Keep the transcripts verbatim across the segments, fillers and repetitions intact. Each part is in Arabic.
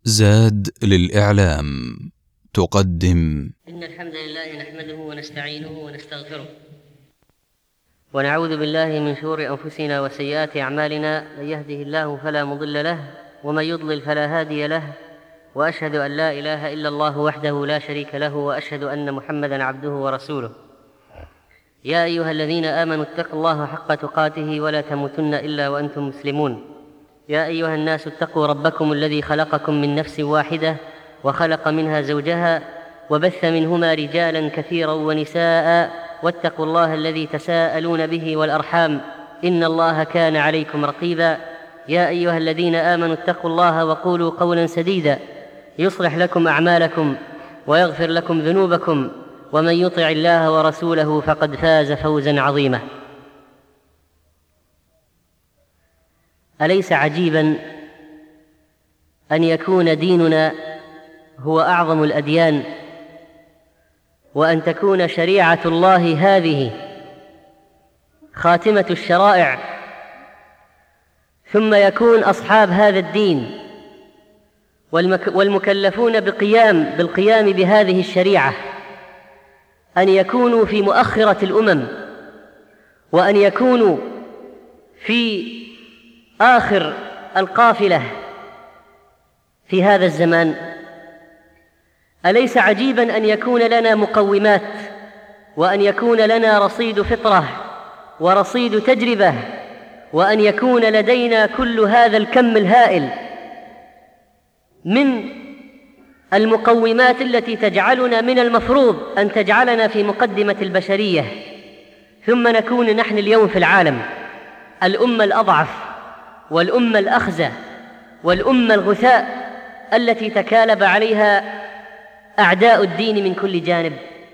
زاد للإعلام تقدم إن الحمد لله نحمده ونستعينه ونستغفره ونعوذ بالله من شرور أنفسنا وسيئات أعمالنا. من يهده الله فلا مضل له ومن يضلل فلا هادي له، وأشهد أن لا إله إلا الله وحده لا شريك له، وأشهد أن محمدًا عبده ورسوله. يا أيها الذين آمنوا اتقوا الله حق تقاته ولا تموتن إلا وأنتم مسلمون. يا أيها الناس اتقوا ربكم الذي خلقكم من نفس واحدة وخلق منها زوجها وبث منهما رجالا كثيرا ونساء، واتقوا الله الذي تساءلون به والأرحام إن الله كان عليكم رقيبا. يا أيها الذين آمنوا اتقوا الله وقولوا قولا سديدا يصلح لكم أعمالكم ويغفر لكم ذنوبكم، ومن يطع الله ورسوله فقد فاز فوزا عظيما. أليس عجيبا أن يكون ديننا هو أعظم الأديان، وأن تكون شريعة الله هذه خاتمة الشرائع، ثم يكون أصحاب هذا الدين والمكلفون بقيام بالقيام بهذه الشريعة أن يكونوا في مؤخرة الأمم، وأن يكونوا في آخر القافلة في هذا الزمان. أليس عجيبا أن يكون لنا مقومات، وأن يكون لنا رصيد فطرة ورصيد تجربة، وأن يكون لدينا كل هذا الكم الهائل من المقومات التي تجعلنا من المفروض أن تجعلنا في مقدمة البشرية، ثم نكون نحن اليوم في العالم الأمة الأضعف والأمة الأخزى والأمة الغثاء التي تكالب عليها أعداء الدين من كل جانب.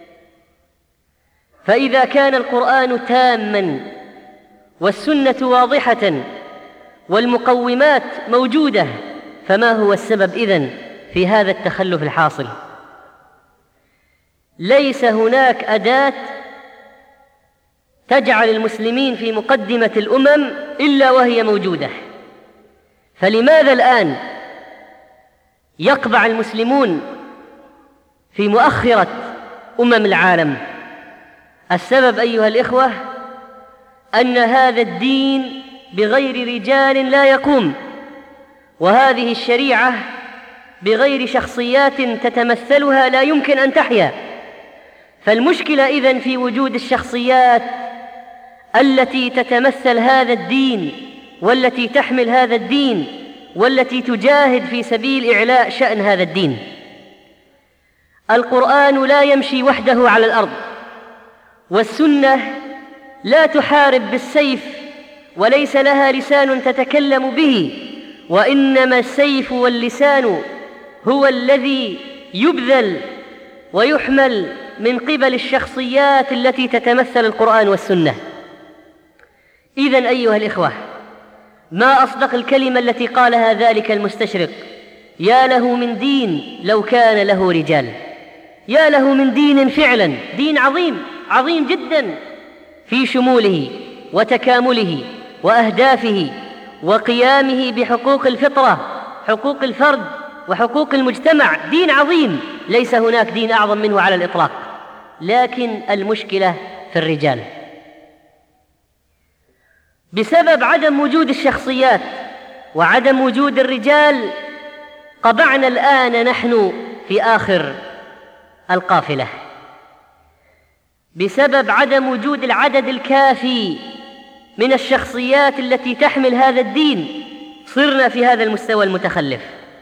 فإذا كان القرآن تاماً والسنة واضحة والمقومات موجودة، فما هو السبب إذن في هذا التخلف الحاصل؟ ليس هناك أداة تجعل المسلمين في مقدمة الأمم إلا وهي موجودة. فلماذا الآن يقبع المسلمون في مؤخرة أمم العالم؟ السبب أيها الإخوة أن هذا الدين بغير رجال لا يقوم، وهذه الشريعة بغير شخصيات تتمثلها لا يمكن أن تحيا. فالمشكلة إذن في وجود الشخصيات التي تتمثل هذا الدين، والتي تحمل هذا الدين، والتي تجاهد في سبيل إعلاء شأن هذا الدين. القرآن لا يمشي وحده على الأرض، والسنة لا تحارب بالسيف، وليس لها لسان تتكلم به، وإنما السيف واللسان هو الذي يبذل ويحمل من قبل الشخصيات التي تتمثل القرآن والسنة. إذن أيها الإخوة، ما أصدق الكلمة التي قالها ذلك المستشرق: يا له من دين لو كان له رجال. يا له من دين فعلا، دين عظيم عظيم جدا في شموله وتكامله وأهدافه وقيامه بحقوق الفطرة، حقوق الفرد وحقوق المجتمع. دين عظيم، ليس هناك دين أعظم منه على الإطلاق. لكن المشكلة في الرجال. بسبب عدم وجود الشخصيات وعدم وجود الرجال قبعنا الآن نحن في آخر القافلة. بسبب عدم وجود العدد الكافي من الشخصيات التي تحمل هذا الدين صرنا في هذا المستوى المتخلف،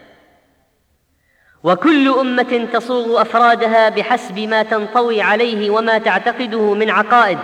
وكل أمة تصوغ أفرادها بحسب ما تنطوي عليه وما تعتقده من عقائد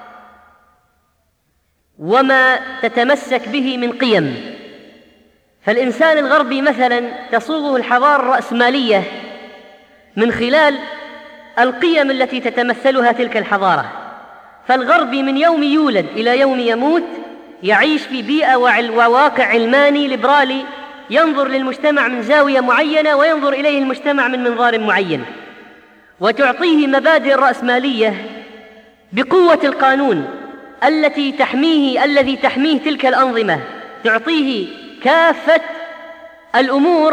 وما تتمسك به من قيم. فالإنسان الغربي مثلا تصوغه الحضارة الرأسمالية من خلال القيم التي تتمثلها تلك الحضارة. فالغربي من يوم يولد إلى يوم يموت يعيش في بيئة وواقع علماني ليبرالي، ينظر للمجتمع من زاوية معينة وينظر إليه المجتمع من منظار معين، وتعطيه مبادئ الرأسمالية بقوة القانون التي تحميه الذي تحميه تلك الأنظمة، تعطيه كافة الأمور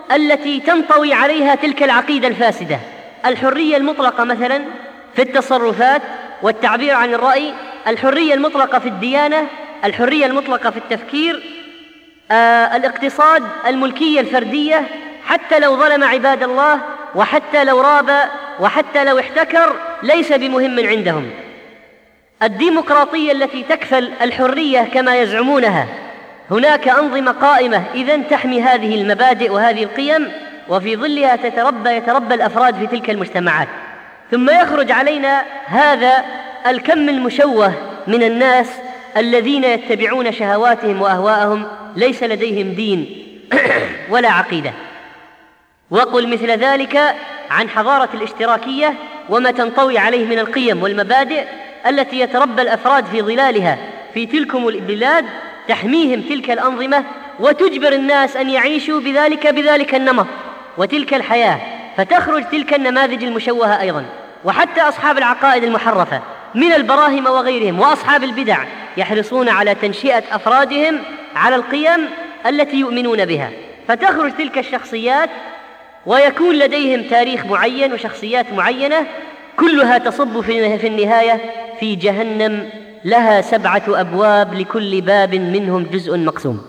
التي تنطوي عليها تلك العقيدة الفاسدة. الحرية المطلقة مثلا في التصرفات والتعبير عن الرأي، الحرية المطلقة في الديانة، الحرية المطلقة في التفكير، آه الاقتصاد، الملكية الفردية، حتى لو ظلم عباد الله وحتى لو راب وحتى لو احتكر ليس بمهم عندهم. الديمقراطية التي تكفل الحرية كما يزعمونها، هناك أنظمة قائمة إذن تحمي هذه المبادئ وهذه القيم، وفي ظلها تتربى يتربى الأفراد في تلك المجتمعات. ثم يخرج علينا هذا الكم المشوه من الناس الذين يتبعون شهواتهم وأهواءهم، ليس لديهم دين ولا عقيدة. وقل مثل ذلك عن حضارة الاشتراكية وما تنطوي عليه من القيم والمبادئ التي يتربى الأفراد في ظلالها في تلكم البلاد، تحميهم تلك الأنظمة وتجبر الناس أن يعيشوا بذلك بذلك النمط وتلك الحياة، فتخرج تلك النماذج المشوهة أيضا. وحتى أصحاب العقائد المحرفة من البراهمة وغيرهم وأصحاب البدع يحرصون على تنشئة أفرادهم على القيم التي يؤمنون بها، فتخرج تلك الشخصيات ويكون لديهم تاريخ معين وشخصيات معينة، كلها تصب في النهاية في جهنم لها سبعة أبواب لكل باب منهم جزء مقسوم.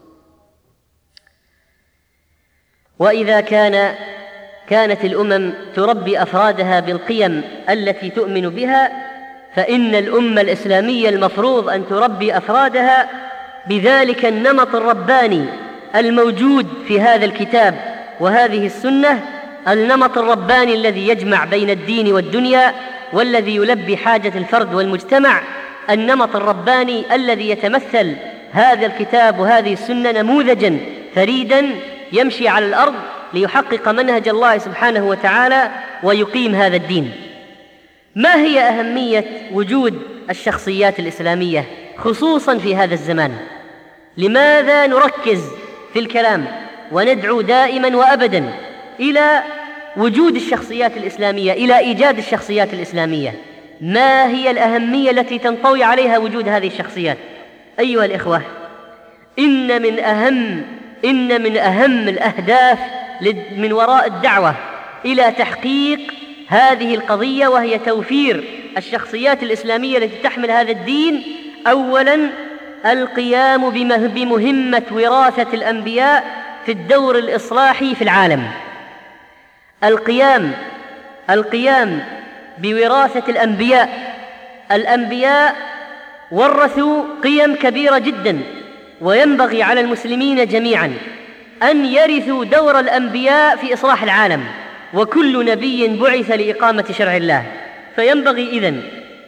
وإذا كان كانت الأمم تربي أفرادها بالقيم التي تؤمن بها، فإن الأمة الإسلامية المفروض أن تربي أفرادها بذلك النمط الرباني الموجود في هذا الكتاب وهذه السنة، النمط الرباني الذي يجمع بين الدين والدنيا والذي يلبي حاجة الفرد والمجتمع، النمط الرباني الذي يتمثل هذا الكتاب وهذه السنة نموذجا فريدا يمشي على الأرض ليحقق منهج الله سبحانه وتعالى ويقيم هذا الدين. ما هي أهمية وجود الشخصيات الإسلامية خصوصا في هذا الزمان؟ لماذا نركز في الكلام وندعو دائما وأبدا إلى وجود الشخصيات الإسلامية، إلى إيجاد الشخصيات الإسلامية؟ ما هي الأهمية التي تنطوي عليها وجود هذه الشخصيات؟ أيها الإخوة، إن من أهم إن من أهم الأهداف من وراء الدعوة إلى تحقيق هذه القضية، وهي توفير الشخصيات الإسلامية التي تحمل هذا الدين، أولاً القيام بمهمة وراثة الأنبياء في الدور الإصلاحي في العالم. القيام القيام بوراثة الأنبياء. الأنبياء ورثوا قيم كبيرة جدا، وينبغي على المسلمين جميعا أن يرثوا دور الأنبياء في إصلاح العالم، وكل نبي بعث لإقامة شرع الله. فينبغي إذن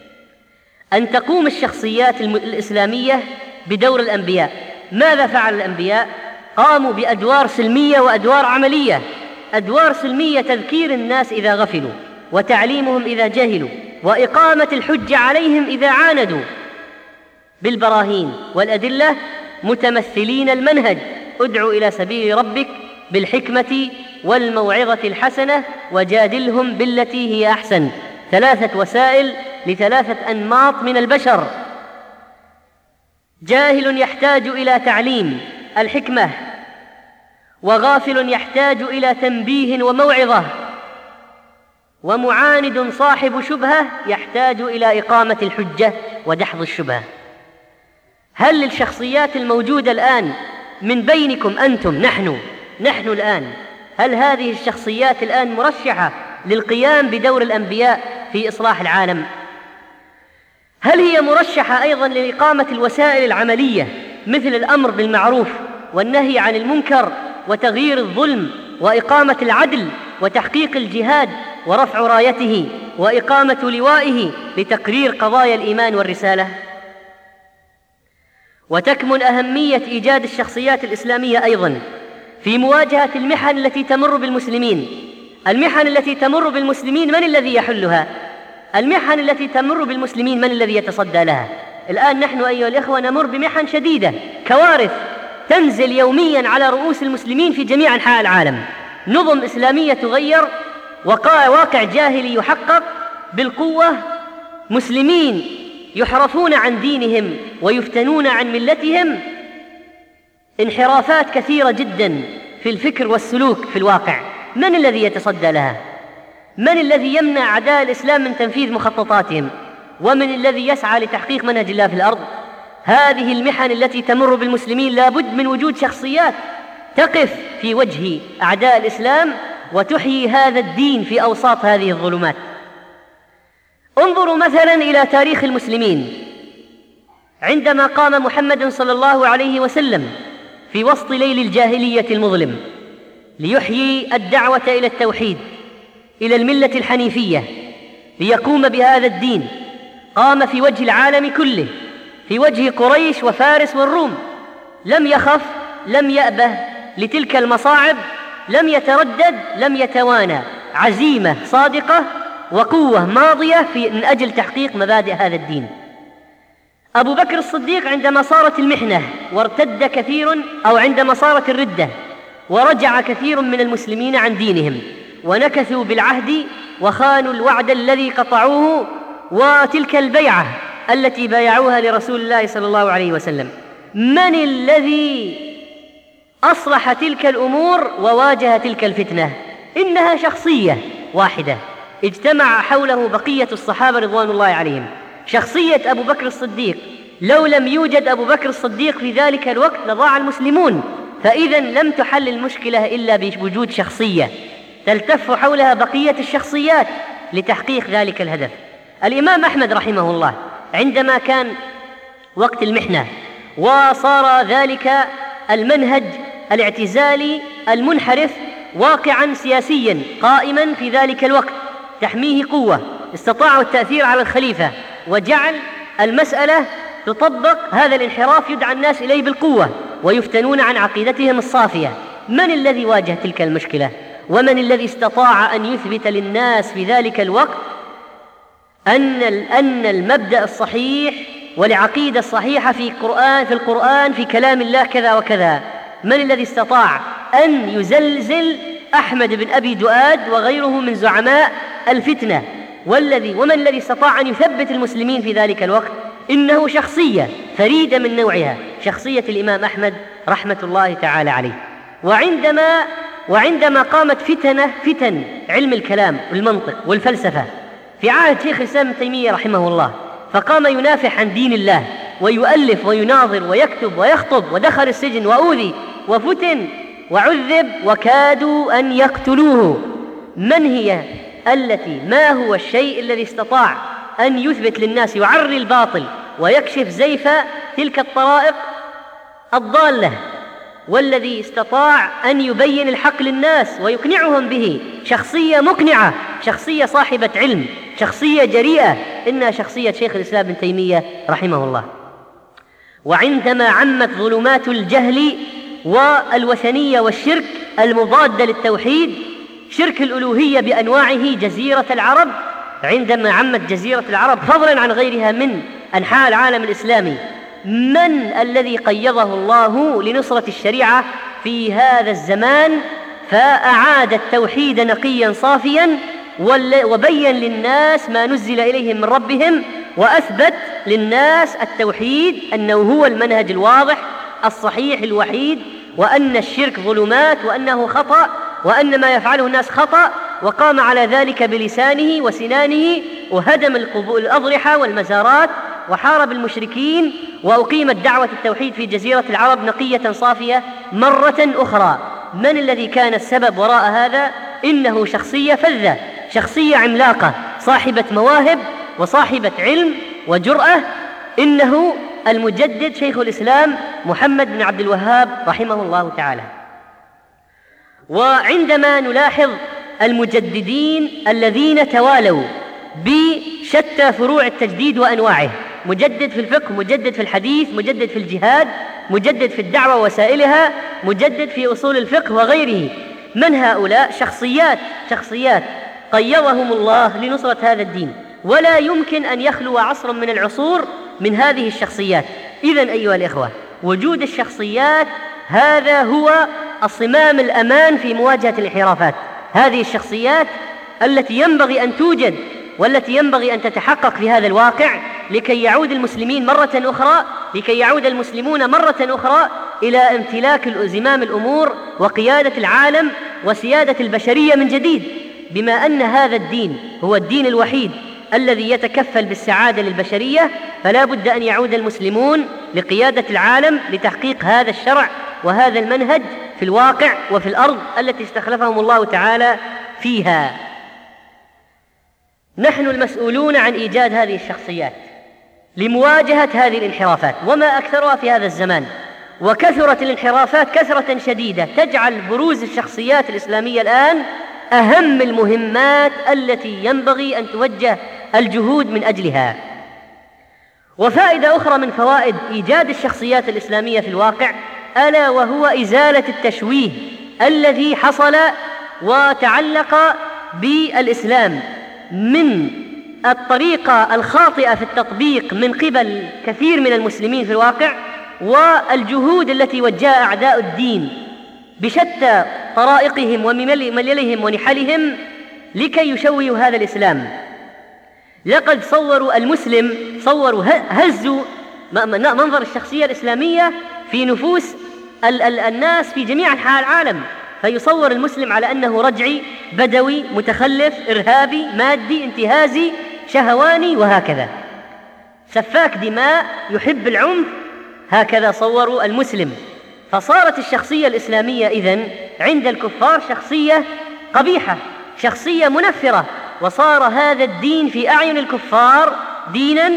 أن تقوم الشخصيات الإسلامية بدور الأنبياء. ماذا فعل الأنبياء؟ قاموا بأدوار سلمية وأدوار عملية. أدوار سلمية تذكير الناس إذا غفلوا، وتعليمهم إذا جهلوا، وإقامة الحجة عليهم إذا عاندوا بالبراهين والأدلة، متمثلين المنهج: ادع إلى سبيل ربك بالحكمة والموعظة الحسنة وجادلهم بالتي هي أحسن. ثلاثة وسائل لثلاثة أنماط من البشر: جاهل يحتاج إلى تعليم الحكمة، وغافل يحتاج إلى تنبيه وموعظة، ومعاند صاحب شبهة يحتاج إلى إقامة الحجة ودحض الشبهة. هل الشخصيات الموجودة الآن من بينكم أنتم، نحن نحن الآن، هل هذه الشخصيات الآن مرشحة للقيام بدور الأنبياء في إصلاح العالم؟ هل هي مرشحة أيضا لإقامة الوسائل العملية مثل الأمر بالمعروف والنهي عن المنكر وتغيير الظلم وإقامة العدل وتحقيق الجهاد ورفع رايته وإقامة لوائه لتقرير قضايا الإيمان والرسالة؟ وتكمن أهمية إيجاد الشخصيات الإسلامية أيضا في مواجهة المحن التي تمر بالمسلمين. المحن التي تمر بالمسلمين من الذي يحلها؟ المحن التي تمر بالمسلمين من الذي يتصدى لها؟ الآن نحن أيها الإخوة نمر بمحن شديدة، كوارث تنزل يوميا على رؤوس المسلمين في جميع أنحاء العالم. نظم إسلامية تغير، واقع جاهلي يحقق بالقوة، مسلمين يحرفون عن دينهم ويفتنون عن ملتهم، انحرافات كثيرة جدا في الفكر والسلوك في الواقع، من الذي يتصدى لها؟ من الذي يمنع أعداء الإسلام من تنفيذ مخططاتهم؟ ومن الذي يسعى لتحقيق منهج الله في الأرض؟ هذه المحن التي تمر بالمسلمين لابد من وجود شخصيات تقف في وجه أعداء الإسلام وتحيي هذا الدين في أوساط هذه الظلمات. انظروا مثلا إلى تاريخ المسلمين عندما قام محمد صلى الله عليه وسلم في وسط ليل الجاهلية المظلم ليحيي الدعوة إلى التوحيد، إلى الملة الحنيفية، ليقوم بهذا الدين. قام في وجه العالم كله، في وجه قريش وفارس والروم، لم يخف، لم يأبه لتلك المصاعب، لم يتردد، لم يتوانى، عزيمة صادقة وقوة ماضية في من أجل تحقيق مبادئ هذا الدين. أبو بكر الصديق عندما صارت المحنة وارتد كثير، أو عندما صارت الردة ورجع كثير من المسلمين عن دينهم ونكثوا بالعهد وخانوا الوعد الذي قطعوه وتلك البيعة التي بايعوها لرسول الله صلى الله عليه وسلم، من الذي أصلح تلك الأمور وواجه تلك الفتنة؟ إنها شخصية واحدة اجتمع حوله بقية الصحابة رضوان الله عليهم، شخصية أبو بكر الصديق. لو لم يوجد أبو بكر الصديق في ذلك الوقت لضاع المسلمون، فإذا لم تحل المشكلة إلا بوجود شخصية تلتف حولها بقية الشخصيات لتحقيق ذلك الهدف. الإمام أحمد رحمه الله عندما كان وقت المحنة وصار ذلك المنهج الاعتزالي المنحرف واقعا سياسيا قائما في ذلك الوقت تحميه قوة، استطاعوا التأثير على الخليفة وجعل المسألة تطبق هذا الانحراف، يدعى الناس إليه بالقوة ويفتنون عن عقيدتهم الصافية. من الذي واجه تلك المشكلة؟ ومن الذي استطاع أن يثبت للناس في ذلك الوقت أن أن المبدأ الصحيح والعقيدة الصحيحة في القرآن في القرآن في كلام الله كذا وكذا؟ من الذي استطاع أن يزلزل أحمد بن أبي دؤاد وغيره من زعماء الفتنة؟ والذي ومن الذي استطاع أن يثبت المسلمين في ذلك الوقت؟ إنه شخصية فريدة من نوعها، شخصية الإمام أحمد رحمة الله تعالى عليه. وعندما وعندما قامت فتنة فتن علم الكلام والمنطق والفلسفة في عهد شيخ الإسلام ابن تيمية رحمه الله، فقام ينافح عن دين الله ويؤلف ويناظر ويكتب ويخطب، ودخل السجن وأوذي وفتن وعذب وكادوا أن يقتلوه. من هي التي ما هو الشيء الذي استطاع أن يثبت للناس، يعري الباطل ويكشف زيف تلك الطرائق الضالة، والذي استطاع أن يبين الحق للناس ويقنعهم به؟ شخصية مقنعة، شخصية صاحبة علم، شخصية جريئة، إنها شخصية شيخ الإسلام ابن تيمية رحمه الله. وعندما عمت ظلمات الجهل والوثنية والشرك المضادة للتوحيد، شرك الألوهية بأنواعه جزيرة العرب، عندما عمت جزيرة العرب فضلا عن غيرها من أنحاء العالم الإسلامي، من الذي قيضه الله لنصرة الشريعة في هذا الزمان فأعاد التوحيد نقيا صافيا وبين للناس ما نزل إليهم من ربهم، وأثبت للناس التوحيد أنه هو المنهج الواضح الصحيح الوحيد، وأن الشرك ظلمات وأنه خطأ وأن ما يفعله الناس خطأ، وقام على ذلك بلسانه وسنانه وهدم الأضرحة والمزارات وحارب المشركين، وأقيمت دعوة التوحيد في جزيرة العرب نقية صافية مرة أخرى. من الذي كان السبب وراء هذا؟ إنه شخصية فذة، شخصية عملاقة، صاحبة مواهب وصاحبة علم وجرأة، إنه المجدد شيخ الإسلام محمد بن عبد الوهاب رحمه الله تعالى. وعندما نلاحظ المجددين الذين توالوا بشتى فروع التجديد وأنواعه، مجدد في الفقه، مجدد في الحديث، مجدد في الجهاد، مجدد في الدعوة ووسائلها، مجدد في أصول الفقه وغيره، من هؤلاء؟ شخصيات شخصيات قيضهم الله لنصرة هذا الدين، ولا يمكن أن يخلو عصر من العصور من هذه الشخصيات. إذن أيها الإخوة، وجود الشخصيات هذا هو الصمام الأمان في مواجهة الانحرافات. هذه الشخصيات التي ينبغي أن توجد والتي ينبغي أن تتحقق في هذا الواقع لكي يعود المسلمين مرة أخرى لكي يعود المسلمون مرة أخرى إلى امتلاك زمام الأمور وقيادة العالم وسيادة البشرية من جديد، بما أن هذا الدين هو الدين الوحيد الذي يتكفل بالسعادة للبشرية، فلا بد أن يعود المسلمون لقيادة العالم لتحقيق هذا الشرع وهذا المنهج في الواقع وفي الأرض التي استخلفهم الله تعالى فيها. نحن المسؤولون عن إيجاد هذه الشخصيات لمواجهة هذه الانحرافات، وما أكثرها في هذا الزمان، وكثرت الانحرافات كثرة شديدة تجعل بروز الشخصيات الإسلامية الآن أهم المهمات التي ينبغي أن توجه الجهود من أجلها. وفائدة أخرى من فوائد إيجاد الشخصيات الإسلامية في الواقع ألا وهو إزالة التشويه الذي حصل وتعلق بالإسلام من الطريقة الخاطئة في التطبيق من قبل كثير من المسلمين في الواقع، والجهود التي وجهها أعداء الدين بشتى طرائقهم ومللهم ونحلهم لكي يشوهوا هذا الإسلام. لقد صوروا المسلم، صوروا هزوا منظر الشخصية الإسلامية في نفوس ال- ال- الناس في جميع أنحاء العالم، فيصور المسلم على أنه رجعي بدوي متخلف إرهابي مادي انتهازي شهواني وهكذا، سفاك دماء يحب العنف، هكذا صوروا المسلم. فصارت الشخصية الإسلامية إذن عند الكفار شخصية قبيحة، شخصية منفرة، وصار هذا الدين في أعين الكفار دينا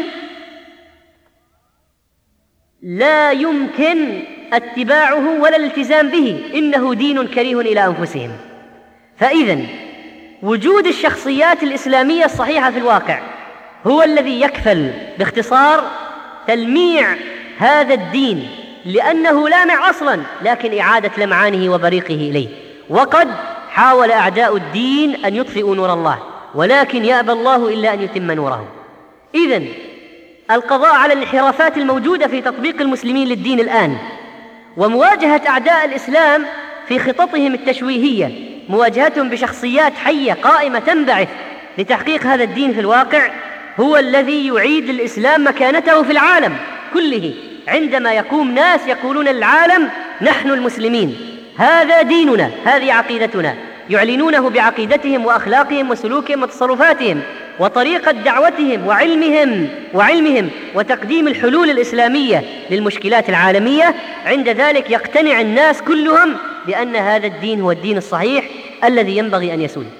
لا يمكن اتباعه ولا الالتزام به، إنه دين كريه إلى أنفسهم. فإذن وجود الشخصيات الإسلامية الصحيحة في الواقع هو الذي يكفل باختصار تلميع هذا الدين، لأنه لامع أصلا، لكن إعادة لمعانه وبريقه إليه. وقد حاول أعداء الدين أن يطفئوا نور الله، ولكن يأبى الله إلا أن يتم نوره. إذن القضاء على الانحرافات الموجودة في تطبيق المسلمين للدين الآن، ومواجهة أعداء الإسلام في خططهم التشويهية، مواجهتهم بشخصيات حية قائمة تنبعث لتحقيق هذا الدين في الواقع، هو الذي يعيد الإسلام مكانته في العالم كله. عندما يقوم ناس يقولون للعالم نحن المسلمين، هذا ديننا، هذه عقيدتنا، يعلنونه بعقيدتهم وأخلاقهم وسلوكهم وتصرفاتهم وطريقة دعوتهم وعلمهم وعلمهم وتقديم الحلول الإسلامية للمشكلات العالمية، عند ذلك يقتنع الناس كلهم بأن هذا الدين هو الدين الصحيح الذي ينبغي أن يسود.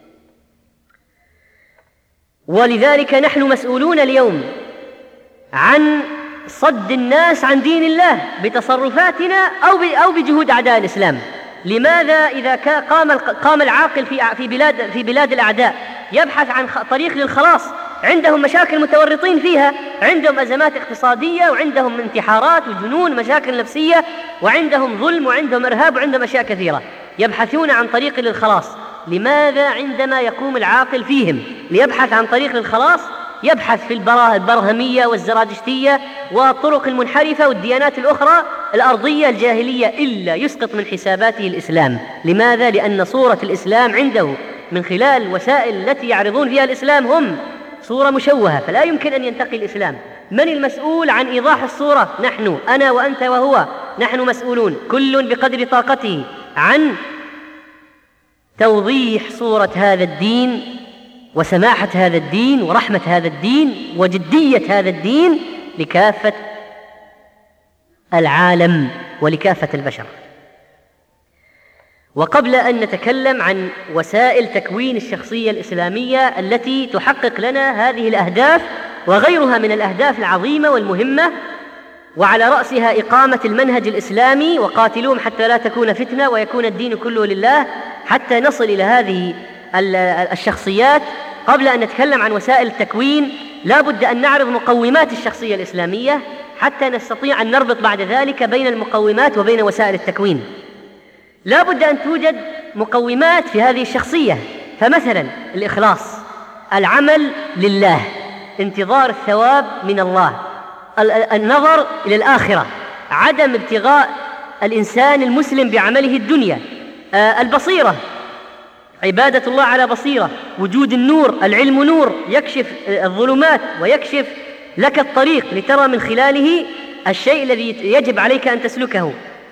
ولذلك نحن مسؤولون اليوم عن صد الناس عن دين الله بتصرفاتنا أو أو بجهود أعداء الإسلام. لماذا إذا قام قام العاقل في في بلاد في بلاد الأعداء يبحث عن طريق للخلاص، عندهم مشاكل متورطين فيها، عندهم أزمات اقتصادية وعندهم انتحارات وجنون مشاكل نفسية وعندهم ظلم وعندهم إرهاب وعندهم أشياء كثيرة، يبحثون عن طريق للخلاص. لماذا عندما يقوم العاقل فيهم ليبحث عن طريق للخلاص يبحث في البرهمية والزرادشتية والطرق المنحرفة والديانات الأخرى الأرضية الجاهلية، إلا يسقط من حساباته الإسلام؟ لماذا؟ لأن صورة الإسلام عنده من خلال وسائل التي يعرضون فيها الإسلام هم صورة مشوهة، فلا يمكن أن ينتقي الإسلام. من المسؤول عن إيضاح الصورة؟ نحن، أنا وأنت وهو، نحن مسؤولون كل بقدر طاقته عن توضيح صورة هذا الدين وسماحة هذا الدين ورحمة هذا الدين وجدية هذا الدين لكافة العالم ولكافة البشر. وقبل أن نتكلم عن وسائل تكوين الشخصية الإسلامية التي تحقق لنا هذه الأهداف وغيرها من الأهداف العظيمة والمهمة، وعلى رأسها إقامة المنهج الإسلامي وقاتلوهم حتى لا تكون فتنة ويكون الدين كله لله، حتى نصل إلى هذه الشخصيات، قبل أن نتكلم عن وسائل التكوين لا بد أن نعرض مقومات الشخصية الإسلامية حتى نستطيع أن نربط بعد ذلك بين المقومات وبين وسائل التكوين. لا بد أن توجد مقومات في هذه الشخصية، فمثلا الإخلاص، العمل لله، انتظار الثواب من الله، النظر إلى الآخرة، عدم ابتغاء الإنسان المسلم بعمله الدنيا، البصيرة، عبادة الله على بصيرة، وجود النور، العلم نور يكشف الظلمات ويكشف لك الطريق لترى من خلاله الشيء الذي يجب عليك أن تسلكه.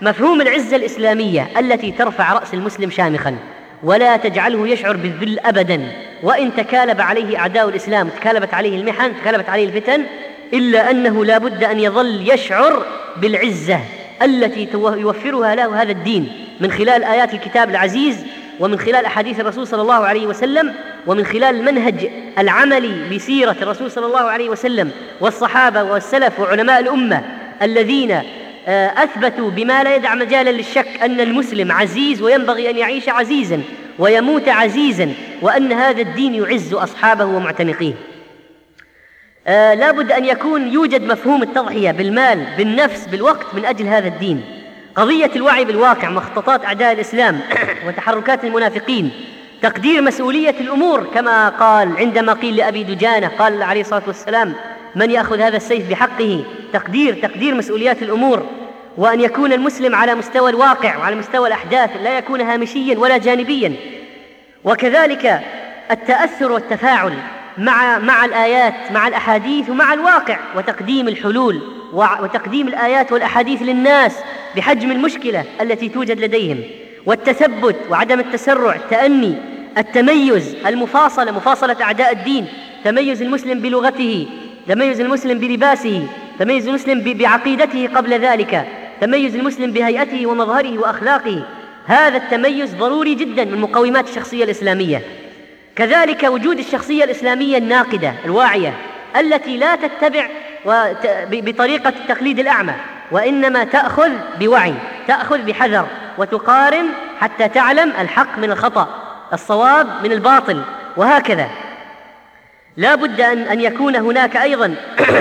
مفهوم العزة الإسلامية التي ترفع رأس المسلم شامخا ولا تجعله يشعر بالذل أبدا، وإن تكالب عليه أعداء الإسلام، تكالبت عليه المحن، تكالبت عليه الفتن، إلا أنه لا بد أن يظل يشعر بالعزة التي يوفرها له هذا الدين من خلال آيات الكتاب العزيز، ومن خلال أحاديث الرسول صلى الله عليه وسلم، ومن خلال المنهج العملي لسيرة الرسول صلى الله عليه وسلم والصحابة والسلف وعلماء الأمة الذين أثبتوا بما لا يدع مجالا للشك أن المسلم عزيز وينبغي أن يعيش عزيزا ويموت عزيزا، وأن هذا الدين يعز أصحابه ومعتنقيه. آه لا بد أن يكون يوجد مفهوم التضحية بالمال بالنفس بالوقت من أجل هذا الدين. قضية الوعي بالواقع، مخططات أعداء الإسلام وتحركات المنافقين، تقدير مسؤولية الأمور كما قال عندما قيل لأبي دجانة قال عليه الصلاة والسلام من يأخذ هذا السيف بحقه، تقدير تقدير مسؤوليات الأمور، وأن يكون المسلم على مستوى الواقع وعلى مستوى الأحداث، لا يكون هامشيا ولا جانبيا. وكذلك التأثر والتفاعل مع مع الآيات مع الأحاديث ومع الواقع، وتقديم الحلول وتقديم الآيات والأحاديث للناس بحجم المشكلة التي توجد لديهم، والتثبت وعدم التسرع، التأني، التميز، المفاصلة، مفاصلة أعداء الدين، تميز المسلم بلغته، تميز المسلم بلباسه، تميز المسلم بعقيدته قبل ذلك، تميز المسلم بهيئته ومظهره وأخلاقه. هذا التميز ضروري جدا من مقومات الشخصية الإسلامية. كذلك وجود الشخصية الإسلامية الناقدة الواعية التي لا تتبع بطريقة التقليد الأعمى، وإنما تأخذ بوعي، تأخذ بحذر، وتقارن حتى تعلم الحق من الخطأ، الصواب من الباطل، وهكذا. لا بد أن, أن يكون هناك أيضا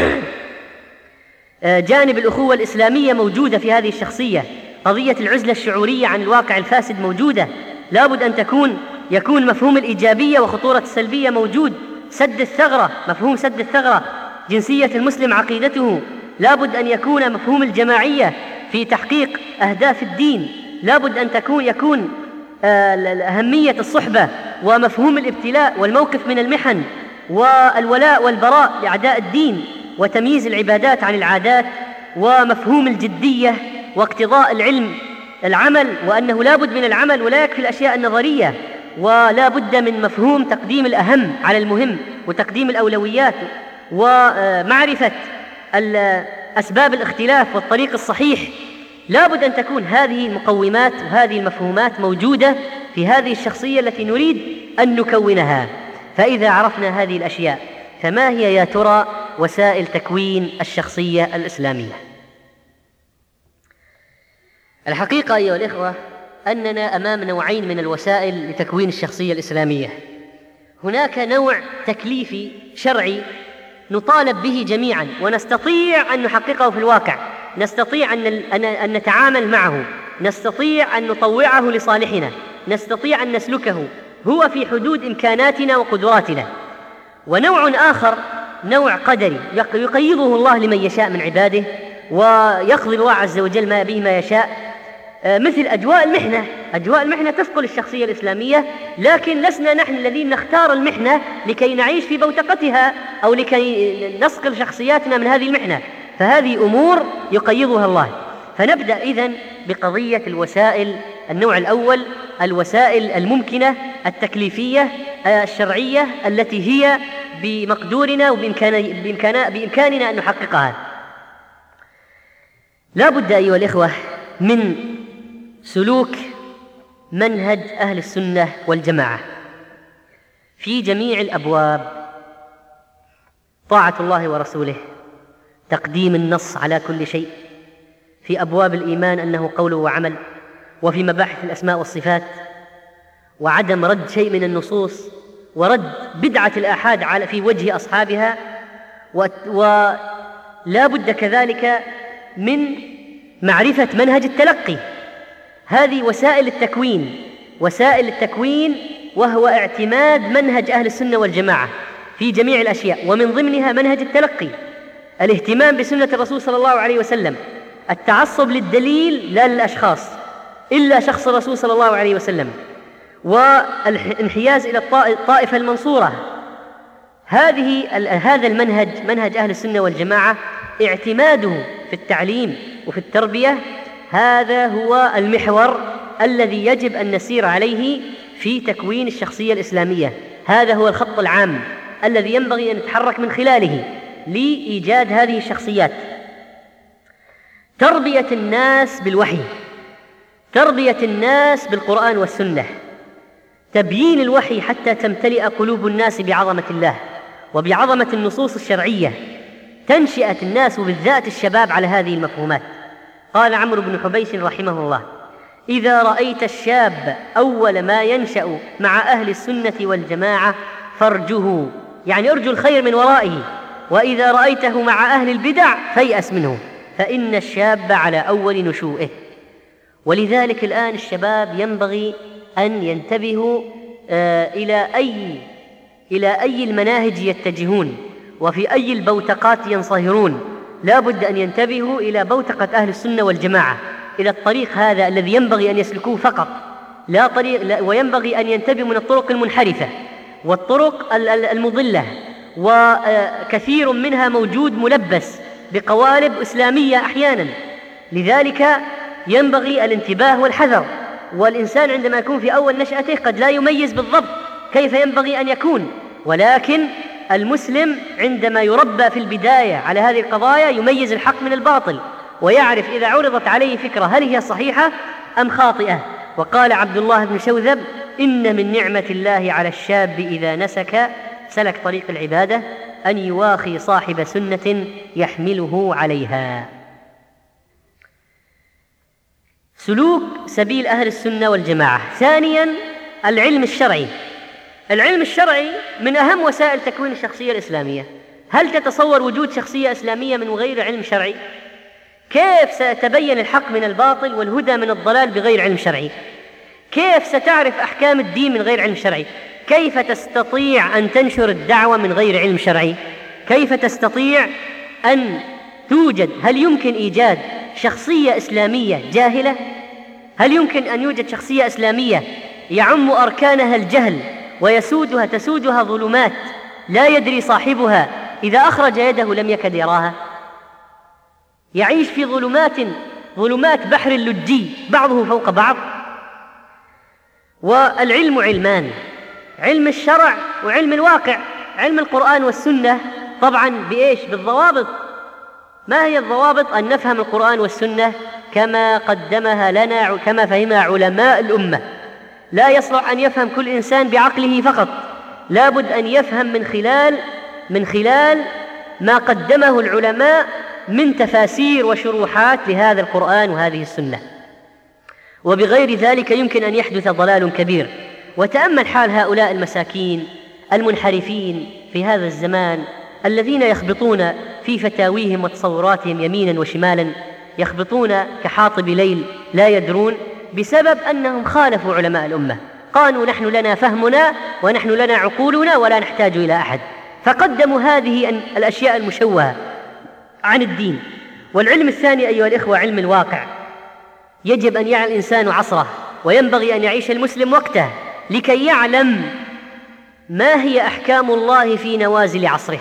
جانب الأخوة الإسلامية موجودة في هذه الشخصية. قضية العزلة الشعورية عن الواقع الفاسد موجودة، لا بد أن تكون يكون مفهوم الإيجابية وخطورة السلبية موجود. سد الثغرة، مفهوم سد الثغرة، جنسية المسلم، عقيدته. لا بد أن يكون مفهوم الجماعية في تحقيق أهداف الدين. لا بد أن تكون يكون أهمية الصحبة، ومفهوم الابتلاء والموقف من المحن، والولاء والبراء لأعداء الدين، وتمييز العبادات عن العادات، ومفهوم الجدية واقتضاء العلم العمل، وأنه لا بد من العمل ولا يكفي الأشياء النظرية، ولا بد من مفهوم تقديم الأهم على المهم وتقديم الأولويات، ومعرفة أسباب الاختلاف والطريق الصحيح. لا بد أن تكون هذه المقومات وهذه المفهومات موجودة في هذه الشخصية التي نريد أن نكونها. فإذا عرفنا هذه الأشياء فما هي يا ترى وسائل تكوين الشخصية الإسلامية؟ الحقيقة أيها الإخوة أننا أمام نوعين من الوسائل لتكوين الشخصية الإسلامية. هناك نوع تكليفي شرعي نطالب به جميعا ونستطيع أن نحققه في الواقع، نستطيع أن نتعامل معه، نستطيع أن نطوعه لصالحنا، نستطيع أن نسلكه، هو في حدود إمكاناتنا وقدراتنا. ونوع آخر نوع قدري يقيضه الله لمن يشاء من عباده، ويقضي الله عز وجل ما به ما يشاء، مثل أجواء المحنة. أجواء المحنة تثقل الشخصية الإسلامية، لكن لسنا نحن الذين نختار المحنة لكي نعيش في بوتقتها أو لكي نصقل شخصياتنا من هذه المحنة، فهذه أمور يقيضها الله. فنبدأ إذن بقضية الوسائل. النوع الأول الوسائل الممكنة التكليفية الشرعية التي هي بمقدورنا وبإمكاننا أن نحققها. لا بد أيها الإخوة من سلوك منهج أهل السنة والجماعة في جميع الأبواب: طاعة الله ورسوله، تقديم النص على كل شيء، في أبواب الإيمان أنه قول وعمل، وفي مباحث الأسماء والصفات، وعدم رد شيء من النصوص، ورد بدعة الآحاد في وجه أصحابها. ولا بد كذلك من معرفة منهج التلقي. هذه وسائل التكوين، وسائل التكوين وهو اعتماد منهج أهل السنة والجماعة في جميع الأشياء، ومن ضمنها منهج التلقي، الاهتمام بسنة الرسول صلى الله عليه وسلم، التعصب للدليل لا للأشخاص إلا شخص الرسول صلى الله عليه وسلم، والانحياز إلى الطائفة المنصورة. هذه هذا المنهج منهج أهل السنة والجماعة اعتماده في التعليم وفي التربية هذا هو المحور الذي يجب أن نسير عليه في تكوين الشخصية الإسلامية. هذا هو الخط العام الذي ينبغي أن نتحرك من خلاله لإيجاد هذه الشخصيات. تربية الناس بالوحي، تربية الناس بالقرآن والسنة، تبيين الوحي حتى تمتلئ قلوب الناس بعظمة الله وبعظمة النصوص الشرعية، تنشئة الناس وبالذات الشباب على هذه المفهومات. قال عمرو بن حبيش رحمه الله: إذا رأيت الشاب أول ما ينشأ مع أهل السنة والجماعة فارجه، يعني ارجو الخير من ورائه، وإذا رأيته مع أهل البدع فيأس منه، فإن الشاب على أول نشوئه. ولذلك الآن الشباب ينبغي أن ينتبهوا آه إلى أي إلى أي المناهج يتجهون وفي أي البوتقات ينصهرون. لا بد أن ينتبهوا إلى بوتقة أهل السنة والجماعة، إلى الطريق هذا الذي ينبغي أن يسلكوه فقط، لا طريق لا وينبغي أن ينتبهوا من الطرق المنحرفة والطرق المضلة، وكثير منها موجود ملبس بقوالب إسلامية أحيانا. لذلك ينبغي الانتباه والحذر، والإنسان عندما يكون في أول نشأته قد لا يميز بالضبط كيف ينبغي أن يكون، ولكن المسلم عندما يربى في البداية على هذه القضايا يميز الحق من الباطل، ويعرف إذا عرضت عليه فكرة هل هي صحيحة أم خاطئة. وقال عبد الله بن شوذب: إن من نعمة الله على الشاب إذا نسك سلك طريق العبادة أن يواخي صاحب سنة يحمله عليها. سلوك سبيل أهل السنة والجماعة. ثانيا، العلم الشرعي. العلم الشرعي من أهم وسائل تكوين الشخصية الإسلامية. هل تتصور وجود شخصية إسلامية من غير علم شرعي؟ كيف سيتبين الحق من الباطل والهدى من الضلال بغير علم شرعي؟ كيف ستعرف أحكام الدين من غير علم شرعي؟ كيف تستطيع أن تنشر الدعوة من غير علم شرعي؟ كيف تستطيع أن توجد هل يمكن إيجاد شخصية إسلامية جاهلة؟ هل يمكن أن يوجد شخصية إسلامية يعم أركانها الجهل ويسودها تسودها ظلمات لا يدري صاحبها إذا أخرج يده لم يكد يراها؟ يعيش في ظلمات ظلمات بحر اللجي بعضه فوق بعض. والعلم علمان: علم الشرع وعلم الواقع. علم القرآن والسنة طبعا بإيش؟ بالضوابط. ما هي الضوابط؟ أن نفهم القرآن والسنة كما قدمها لنا كما فهمها علماء الأمة. لا يصلح أن يفهم كل إنسان بعقله فقط، لا بد أن يفهم من خلال من خلال ما قدمه العلماء من تفاسير وشروحات لهذا القرآن وهذه السنة، وبغير ذلك يمكن أن يحدث ضلال كبير. وتأمل حال هؤلاء المساكين المنحرفين في هذا الزمان الذين يخبطون في فتاويهم وتصوراتهم يمينا وشمالا، يخبطون كحاطب ليل لا يدرون، بسبب أنهم خالفوا علماء الأمة. قالوا: نحن لنا فهمنا ونحن لنا عقولنا ولا نحتاج إلى أحد، فقدموا هذه الأشياء المشوهة عن الدين. والعلم الثاني أيها الإخوة علم الواقع. يجب أن يعي الإنسان عصره، وينبغي أن يعيش المسلم وقته لكي يعلم ما هي أحكام الله في نوازل عصره.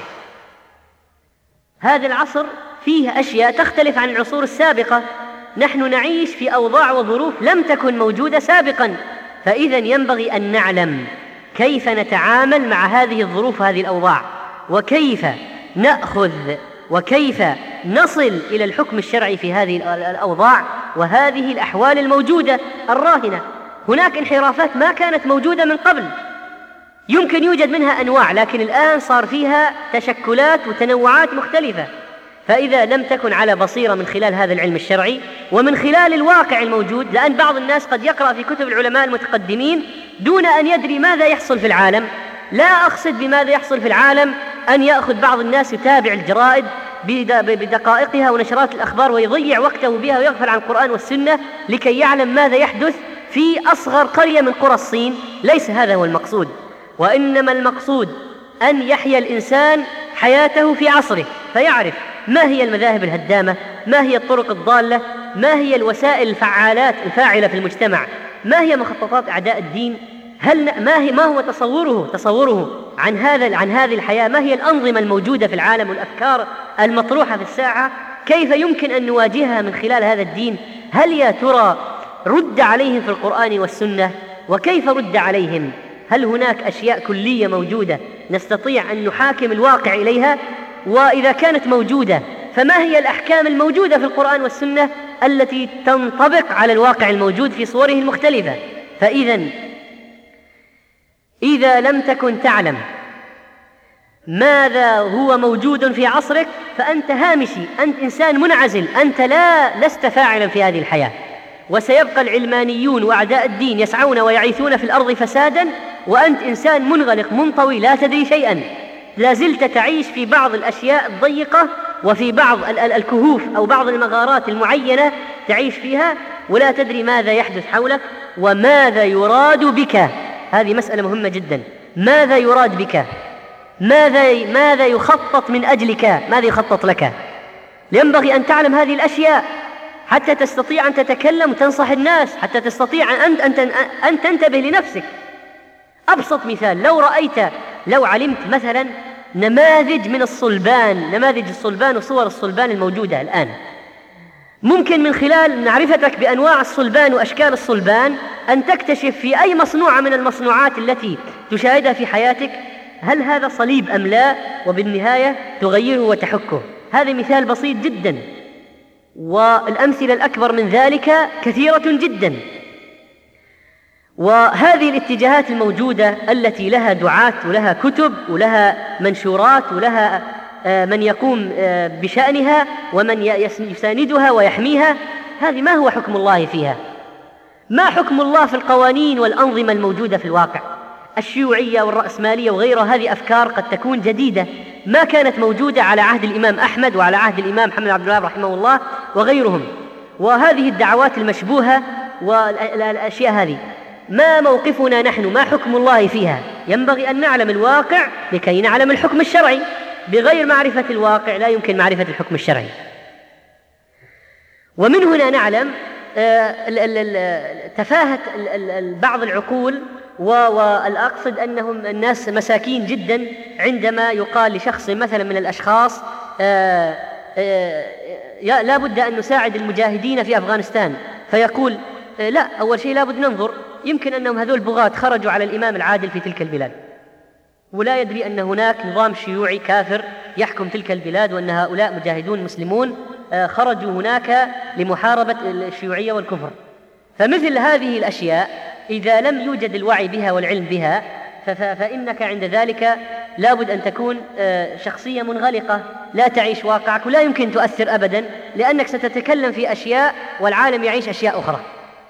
هذا العصر فيه أشياء تختلف عن العصور السابقة، نحن نعيش في أوضاع وظروف لم تكن موجودة سابقا، فإذا ينبغي أن نعلم كيف نتعامل مع هذه الظروف وهذه الأوضاع، وكيف نأخذ وكيف نصل إلى الحكم الشرعي في هذه الأوضاع وهذه الأحوال الموجودة الراهنة. هناك انحرافات ما كانت موجودة من قبل، يمكن يوجد منها أنواع، لكن الآن صار فيها تشكلات وتنوعات مختلفة. فإذا لم تكن على بصيرة من خلال هذا العلم الشرعي ومن خلال الواقع الموجود، لأن بعض الناس قد يقرأ في كتب العلماء المتقدمين دون أن يدري ماذا يحصل في العالم. لا أقصد بماذا يحصل في العالم أن يأخذ بعض الناس يتابع الجرائد بدقائقها ونشرات الأخبار ويضيع وقته بها ويغفل عن القرآن والسنة لكي يعلم ماذا يحدث في أصغر قرية من قرى الصين. ليس هذا هو المقصود، وإنما المقصود أن يحيا الإنسان حياته في عصره، فيعرف ما هي المذاهب الهدامة، ما هي الطرق الضالة، ما هي الوسائل الفعالات الفاعلة في المجتمع، ما هي مخططات أعداء الدين، هل ما هي ما هو تصوره تصوره عن هذا عن هذه الحياة، ما هي الأنظمة الموجودة في العالم والأفكار المطروحة في الساحة، كيف يمكن أن نواجهها من خلال هذا الدين هل يا ترى رد عليهم في القرآن والسنة؟ وكيف رد عليهم؟ هل هناك أشياء كلية موجودة نستطيع أن نحاكم الواقع إليها؟ وإذا كانت موجودة فما هي الأحكام الموجودة في القرآن والسنة التي تنطبق على الواقع الموجود في صوره المختلفة؟ فإذا إذا لم تكن تعلم ماذا هو موجود في عصرك فأنت هامشي، أنت إنسان منعزل، أنت لا لست فاعلا في هذه الحياة. وسيبقى العلمانيون وأعداء الدين يسعون ويعيثون في الأرض فسادا، وأنت إنسان منغلق منطوي لا تدري شيئا، لا زلت تعيش في بعض الأشياء الضيقة وفي بعض الكهوف أو بعض المغارات المعينة تعيش فيها، ولا تدري ماذا يحدث حولك وماذا يراد بك. هذه مسألة مهمة جدا. ماذا يراد بك؟ ماذا ماذا يخطط من أجلك؟ ماذا يخطط لك؟ ينبغي أن تعلم هذه الأشياء حتى تستطيع أن تتكلم وتنصح الناس، حتى تستطيع أن أن أن تنتبه لنفسك. أبسط مثال، لو رأيت لو علمت مثلا نماذج من الصلبان، نماذج الصلبان وصور الصلبان الموجودة الآن، ممكن من خلال معرفتك بأنواع الصلبان وأشكال الصلبان أن تكتشف في أي مصنوعة من المصنوعات التي تشاهدها في حياتك هل هذا صليب أم لا، وبالنهاية تغيره وتحكه. هذا مثال بسيط جدا، والأمثلة الأكبر من ذلك كثيرة جدا. وهذه الاتجاهات الموجودة التي لها دعاة ولها كتب ولها منشورات ولها من يقوم بشأنها ومن يساندها ويحميها، هذه ما هو حكم الله فيها؟ ما حكم الله في القوانين والأنظمة الموجودة في الواقع؟ الشيوعية والرأسمالية وغيرها هذه أفكار قد تكون جديدة ما كانت موجودة على عهد الإمام أحمد وعلى عهد الإمام محمد عبد الوهاب رحمه الله وغيرهم. وهذه الدعوات المشبوهة والأشياء هذه ما موقفنا نحن؟ ما حكم الله فيها؟ ينبغي أن نعلم الواقع لكي نعلم الحكم الشرعي. بغير معرفة الواقع لا يمكن معرفة الحكم الشرعي. ومن هنا نعلم تفاهة بعض العقول، والأقصد أنهم الناس مساكين جدا عندما يقال لشخص مثلا من الأشخاص لا بد أن نساعد المجاهدين في أفغانستان، فيقول لا، أول شيء لا بد ننظر، يمكن أنهم هذول بغاة خرجوا على الإمام العادل في تلك البلاد، ولا يدري أن هناك نظام شيوعي كافر يحكم تلك البلاد، وأن هؤلاء مجاهدون مسلمون خرجوا هناك لمحاربة الشيوعية والكفر. فمثل هذه الأشياء إذا لم يوجد الوعي بها والعلم بها فإنك عند ذلك لابد أن تكون شخصية منغلقة لا تعيش واقعك، ولا يمكن تؤثر أبدا، لأنك ستتكلم في أشياء والعالم يعيش أشياء أخرى.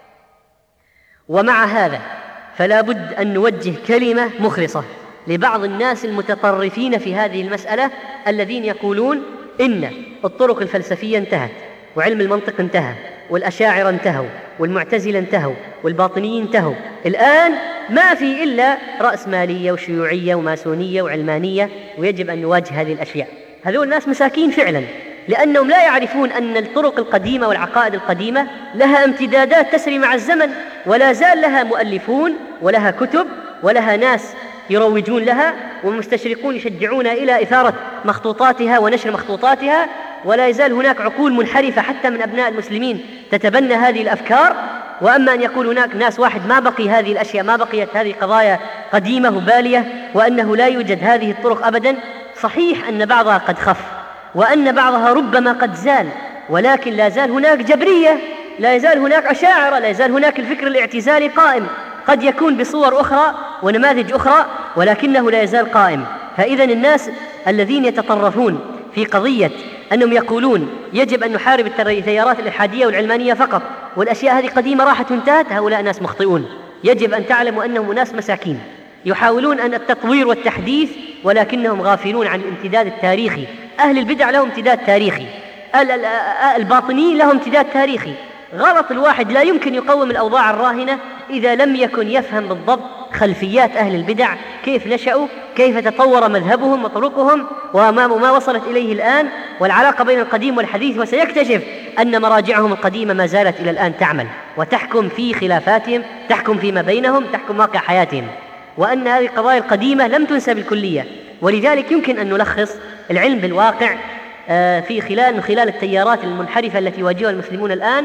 ومع هذا فلا بد أن نوجه كلمة مخلصة لبعض الناس المتطرفين في هذه المسألة الذين يقولون إن الطرق الفلسفية انتهت، وعلم المنطق انتهى، والأشاعرة انتهوا، والمعتزلة انتهوا، والباطنيين انتهوا، الآن ما في إلا رأسمالية وشيوعية وماسونية وعلمانية، ويجب أن نواجه هذه الأشياء. هذول الناس مساكين فعلا، لأنهم لا يعرفون أن الطرق القديمة والعقائد القديمة لها امتدادات تسري مع الزمن، ولا زال لها مؤلفون ولها كتب ولها ناس يروجون لها، والمستشرقون يشجعون إلى إثارة مخطوطاتها ونشر مخطوطاتها، ولا يزال هناك عقول منحرفة حتى من أبناء المسلمين تتبنى هذه الأفكار. وأما أن يقول هناك ناس واحد ما بقي هذه الأشياء، ما بقيت هذه قضايا قديمة وبالية، وأنه لا يوجد هذه الطرق أبدا، صحيح أن بعضها قد خف، وأن بعضها ربما قد زال، ولكن لا زال هناك جبرية، لا يزال هناك أشاعرة، لا يزال هناك الفكر الاعتزالي قائم، قد يكون بصور أخرى ونماذج أخرى، ولكنه لا يزال قائم. فإذا الناس الذين يتطرفون في قضية أنهم يقولون يجب أن نحارب التيارات الإلحادية والعلمانية فقط، والأشياء هذه قديمة راحت وانتهت، هؤلاء ناس مخطئون. يجب أن تعلموا أنهم ناس مساكين يحاولون أن التطوير والتحديث، ولكنهم غافلون عن الامتداد التاريخي. أهل البدع لهم امتداد تاريخي، الباطنيين لهم امتداد تاريخي. غلط الواحد لا يمكن يقوم الأوضاع الراهنة إذا لم يكن يفهم بالضبط خلفيات أهل البدع، كيف نشأوا، كيف تطور مذهبهم وطرقهم، وما ما وصلت إليه الآن، والعلاقة بين القديم والحديث. وسيكتشف أن مراجعهم القديمة ما زالت إلى الآن تعمل وتحكم في خلافاتهم، تحكم فيما بينهم، تحكم واقع حياتهم، وأن هذه القضايا القديمة لم تنسى بالكلية. ولذلك يمكن أن نلخص العلم بالواقع في خلال من خلال التيارات المنحرفة التي يواجهها المسلمون الآن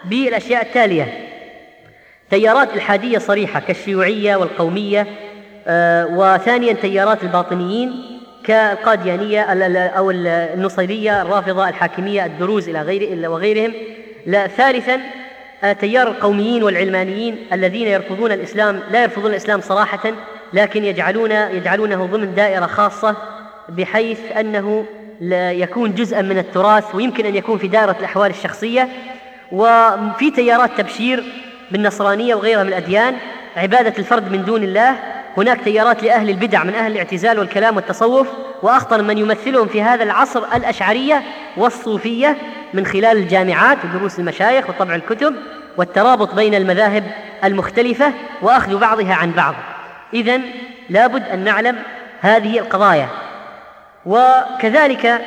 بالأشياء التالية: تيارات إلحادية صريحة كالشيوعية والقومية، آه وثانيا تيارات الباطنيين كالقاديانية أو النصيرية الرافضة الحاكمية الدروز إلى غير وغيرهم. لا ثالثا تيار القوميين والعلمانيين الذين يرفضون الإسلام، لا يرفضون الإسلام صراحة، لكن يجعلون يجعلونه ضمن دائرة خاصة بحيث أنه لا يكون جزءا من التراث ويمكن أن يكون في دائرة الأحوال الشخصية. وفي تيارات تبشير بالنصرانية وغيرها من الأديان، عبادة الفرد من دون الله. هناك تيارات لأهل البدع من أهل الاعتزال والكلام والتصوف، وأخطر من يمثلهم في هذا العصر الأشعرية والصوفية من خلال الجامعات ودروس المشايخ وطبع الكتب والترابط بين المذاهب المختلفة وأخذ بعضها عن بعض. إذن لابد أن نعلم هذه القضايا. وكذلك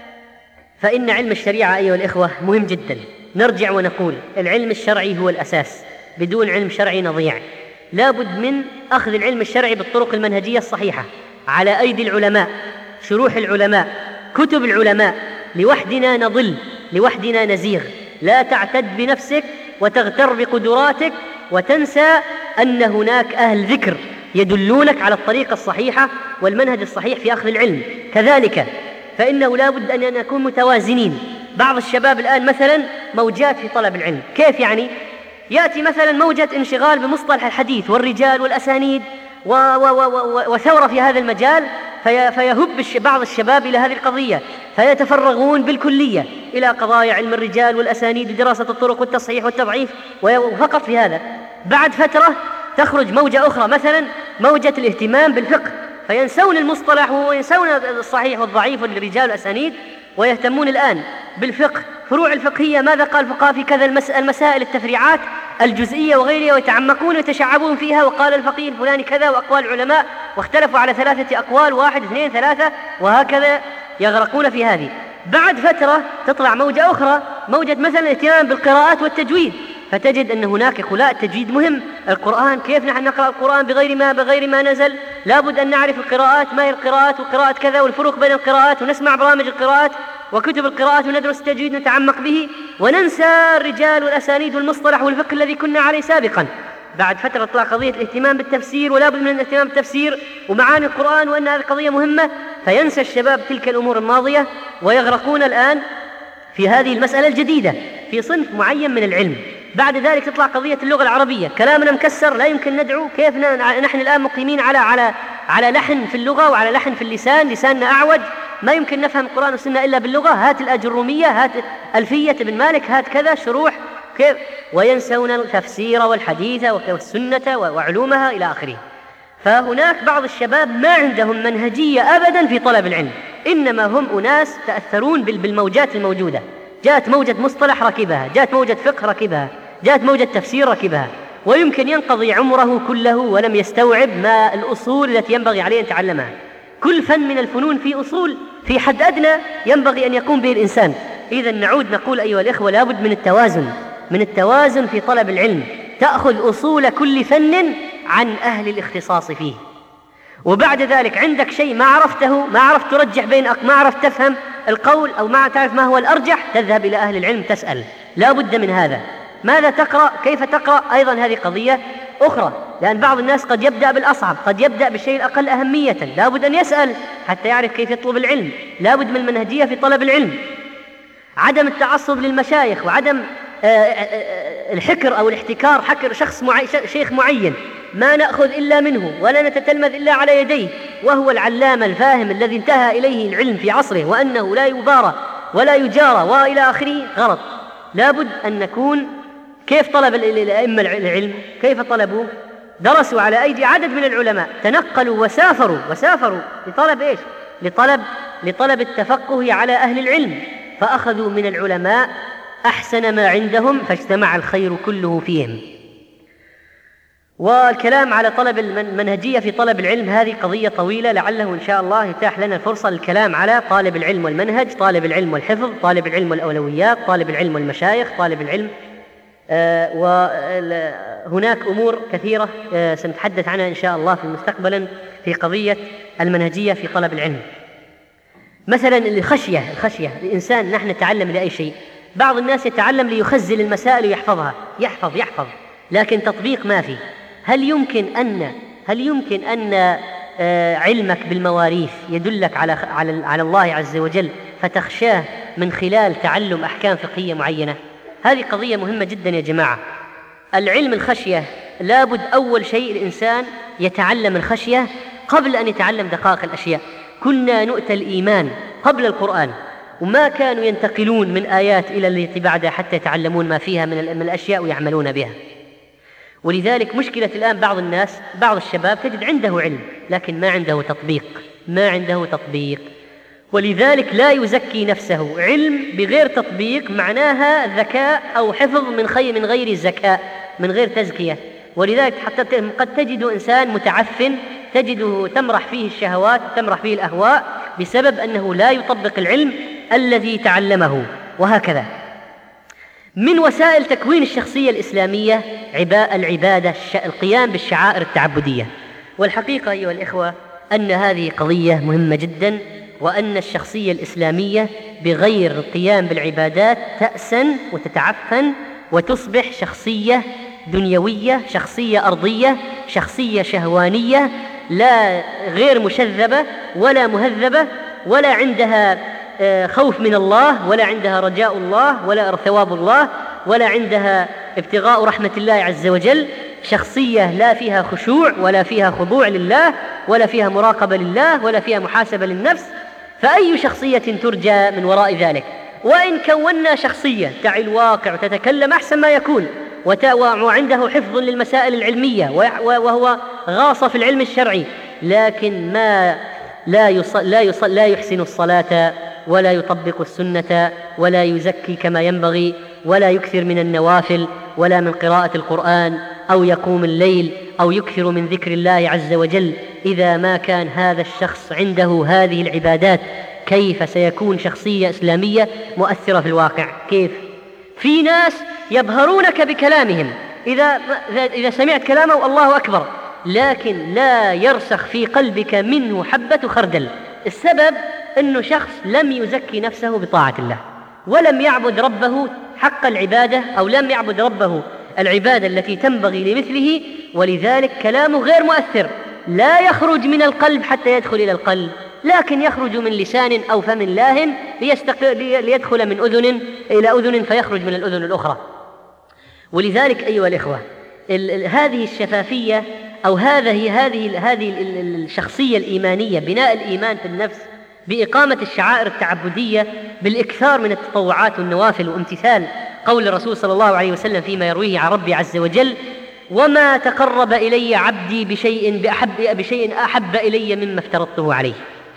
فإن علم الشريعة أيها الإخوة مهم جدا. نرجع ونقول العلم الشرعي هو الأساس، بدون علم شرعي نضيع. لابد من أخذ العلم الشرعي بالطرق المنهجية الصحيحة على أيدي العلماء، شروح العلماء، كتب العلماء. لوحدنا نضل، لوحدنا نزيغ. لا تعتد بنفسك وتغتر بقدراتك وتنسى أن هناك أهل ذكر يدلونك على الطريقة الصحيحة والمنهج الصحيح في أخذ العلم. كذلك فإنه لا بد أن نكون متوازنين. بعض الشباب الآن مثلا موجات في طلب العلم. كيف يعني؟ يأتي مثلا موجة انشغال بمصطلح الحديث والرجال والأسانيد و و و وثورة في هذا المجال، في فيهب بعض الشباب إلى هذه القضية، فيتفرغون بالكلية إلى قضايا علم الرجال والأسانيد ودراسة الطرق والتصحيح والتضعيف وفقط في هذا. بعد فترة تخرج موجة أخرى، مثلا موجة الاهتمام بالفقه، فينسون المصطلح وينسون الصحيح والضعيف والرجال والأسانيد ويهتمون الآن بالفقه، فروع الفقهية، ماذا قال الفقهاء في كذا المسائل، التفريعات الجزئية وغيرها، ويتعمقون ويتشعبون فيها. وقال الفقيه الفلاني كذا، وأقوال العلماء واختلفوا على ثلاثة أقوال، واحد اثنين ثلاثة، وهكذا يغرقون في هذه. بعد فترة تطلع موجة أخرى، موجة مثلا الاهتمام بالقراءات والتجويد، فتجد أن هناك يقول التجويد مهم. القرآن كيف نحن نقرأ القرآن بغير ما بغير ما نزل؟ لابد أن نعرف القراءات، ما هي القراءات وقراءة كذا والفروق بين القراءات، ونسمع برامج القراءات وكتب القراءات وندرس التجويد نتعمق به، وننسى الرجال والأسانيد والمصطلح والفقه الذي كنا عليه سابقا. بعد فترة تطلع قضية الاهتمام بالتفسير، ولا بد من الاهتمام بالتفسير ومعاني القرآن وأن هذه قضية مهمة، فينسى الشباب تلك الأمور الماضية ويغرقون الآن في هذه المسألة الجديدة في صنف معين من العلم. بعد ذلك تطلع قضية اللغة العربية، كلامنا مكسر لا يمكن ندعو. كيف نحن الآن مقيمين على على على لحن في اللغة وعلى لحن في اللسان، لساننا أعوج، ما يمكن نفهم القرآن والسنة إلا باللغة. هات الأجرومية، هات ألفية ابن مالك، هات كذا شروح كيف، وينسون التفسير والحديث والسنة وعلومها إلى آخره. فهناك بعض الشباب ما عندهم منهجية أبدا في طلب العلم، إنما هم أناس تأثرون بالموجات الموجودة. جاءت موجة مصطلح ركبها، جاءت موجة فقه ركبها، جاءت موجة تفسير ركبها، ويمكن ينقضي عمره كله ولم يستوعب ما الأصول التي ينبغي عليه أن يتعلمها. كل فن من الفنون في أصول، في حد أدنى ينبغي أن يقوم به الإنسان. إذا نعود نقول أيها الإخوة لابد من التوازن، من التوازن في طلب العلم. تأخذ أصول كل فن عن أهل الاختصاص فيه، وبعد ذلك عندك شيء ما عرفته، ما عرفت ترجح بين ما عرفت تفهم القول أو ما تعرف ما هو الأرجح، تذهب إلى أهل العلم تسأل. لا بد من هذا. ماذا تقرأ، كيف تقرأ، أيضا هذه قضية أخرى، لأن بعض الناس قد يبدأ بالأصعب، قد يبدأ بالشيء الأقل أهمية. لا بد أن يسأل حتى يعرف كيف يطلب العلم. لا بد من المنهجية في طلب العلم، عدم التعصب للمشايخ، وعدم الحكر أو الاحتكار، حكر شخص معي شيخ معين ما نأخذ إلا منه ولا نتتلمذ إلا على يديه، وهو العلامة الفاهم الذي انتهى إليه العلم في عصره، وأنه لا يبارى ولا يجارى وإلى آخره، غلط. لابد أن نكون كيف طلب الأئمة العلم، كيف طلبوا؟ درسوا على أيدي عدد من العلماء، تنقلوا وسافروا وسافروا لطلب إيش؟ لطلب لطلب التفقه على أهل العلم، فأخذوا من العلماء أحسن ما عندهم، فاجتمع الخير كله فيهم. والكلام على طلب المنهجية في طلب العلم هذه قضية طويلة، لعله إن شاء الله يتاح لنا الفرصة للكلام على طالب العلم والمنهج، طالب العلم والحفظ، طالب العلم والأولويات، طالب العلم والمشايخ، طالب العلم. آه وهناك أمور كثيرة آه سنتحدث عنها إن شاء الله في المستقبل في قضية المنهجية في طلب العلم. مثلا الخشية، الخشية الإنسان، نحن نتعلم لأي شيء، بعض الناس يتعلم ليخزن المسائل ويحفظها، يحفظ يحفظ لكن تطبيق ما في. هل يمكن أن هل يمكن أن علمك بالمواريث يدلك على على على الله عز وجل فتخشاه من خلال تعلم أحكام فقهية معينة؟ هذه قضية مهمة جدا يا جماعة. العلم الخشية لابد أول شيء الإنسان يتعلم الخشية قبل أن يتعلم دقائق الأشياء. كنا نؤتى الإيمان قبل القرآن، وما كانوا ينتقلون من آيات إلى التي بعدها حتى يتعلمون ما فيها من الأشياء ويعملون بها. ولذلك مشكلة الآن بعض الناس، بعض الشباب تجد عنده علم لكن ما عنده تطبيق، ما عنده تطبيق ولذلك لا يزكي نفسه. علم بغير تطبيق معناها ذكاء أو حفظ من خير من غير الذكاء، من غير تزكية. ولذلك حتى قد تجد إنسان متعفن تجده تمرح فيه الشهوات، تمرح فيه الأهواء بسبب أنه لا يطبق العلم الذي تعلمه. وهكذا من وسائل تكوين الشخصية الإسلامية العبادة، القيام بالشعائر التعبدية. والحقيقة أيها الإخوة أن هذه قضية مهمة جدا، وأن الشخصية الإسلامية بغير القيام بالعبادات تأسن وتتعفن وتصبح شخصية دنيوية، شخصية أرضية، شخصية شهوانية، لا غير مشذبة ولا مهذبة، ولا عندها خوف من الله، ولا عندها رجاء الله، ولا ثواب الله، ولا عندها ابتغاء رحمة الله عز وجل. شخصية لا فيها خشوع ولا فيها خضوع لله ولا فيها مراقبة لله ولا فيها محاسبة للنفس. فأي شخصية ترجى من وراء ذلك؟ وإن كونا شخصية تعي الواقع وتتكلم أحسن ما يكون وعنده حفظ للمسائل العلمية وهو غاص في العلم الشرعي، لكن ما لا يصل لا, يصل لا يحسن الصلاة ولا يطبق السنة ولا يزكي كما ينبغي ولا يكثر من النوافل ولا من قراءة القرآن أو يقوم الليل أو يكثر من ذكر الله عز وجل، إذا ما كان هذا الشخص عنده هذه العبادات كيف سيكون شخصية إسلامية مؤثرة في الواقع؟ كيف؟ في ناس يبهرونك بكلامهم، إذا, إذا سمعت كلامه الله أكبر، لكن لا يرسخ في قلبك منه حبة خردل. السبب أنه شخص لم يزكي نفسه بطاعة الله ولم يعبد ربه حق العبادة، أو لم يعبد ربه العبادة التي تنبغي لمثله، ولذلك كلامه غير مؤثر، لا يخرج من القلب حتى يدخل إلى القلب، لكن يخرج من لسان أو فم لاه ليدخل من أذن إلى أذن فيخرج من الأذن الأخرى. ولذلك أيها الإخوة هذه الشفافية أو هذه هذه هذه الشخصية الإيمانية، بناء الإيمان في النفس بإقامة الشعائر التعبدية بالإكثار من التطوعات والنوافل وامتثال قول الرسول صلى الله عليه وسلم فيما يرويه عن ربي عز وجل: وما تقرب إلي عبدي بشيء بأحب بشيء أحب إلي مما افترضته عليه،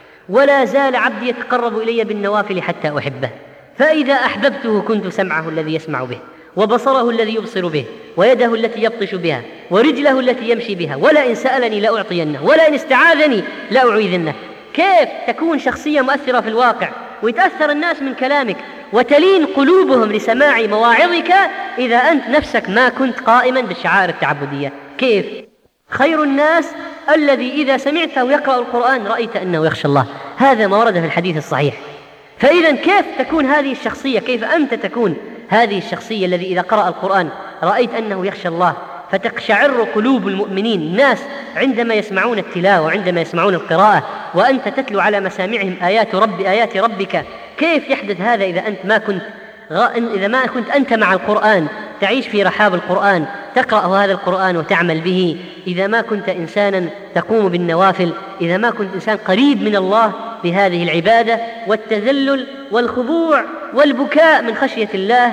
ولا زال عبدي يتقرب إلي بالنوافل حتى أحبه، فإذا أحببته كنت سمعه الذي يسمع به، وبصره الذي يبصر به، ويده التي يبطش بها، ورجله التي يمشي بها، ولئن سألني لأعطينه، ولئن استعاذني لأعيذنه. كيف تكون شخصية مؤثرة في الواقع ويتأثر الناس من كلامك وتلين قلوبهم لسماع مواعظك إذا أنت نفسك ما كنت قائما بالشعائر التعبدية؟ كيف؟ خير الناس الذي إذا سمعته يقرأ القرآن رأيت أنه يخشى الله، هذا ما ورد في الحديث الصحيح. فإذا كيف تكون هذه الشخصية؟ كيف أنت تكون هذه الشخصية الذي إذا قرأ القرآن رأيت أنه يخشى الله، فتقشعر قلوب المؤمنين الناس عندما يسمعون التلاوة وعندما يسمعون القراءة وأنت تتلو على مسامعهم آيات رب آيات ربك؟ كيف يحدث هذا إذا أنت ما كنت إذا ما كنت أنت مع القرآن تعيش في رحاب القرآن، تقرأ هذا القرآن وتعمل به، إذا ما كنت إنسانا تقوم بالنوافل، إذا ما كنت إنسان قريب من الله بهذه العبادة والتذلل والخضوع والبكاء من خشية الله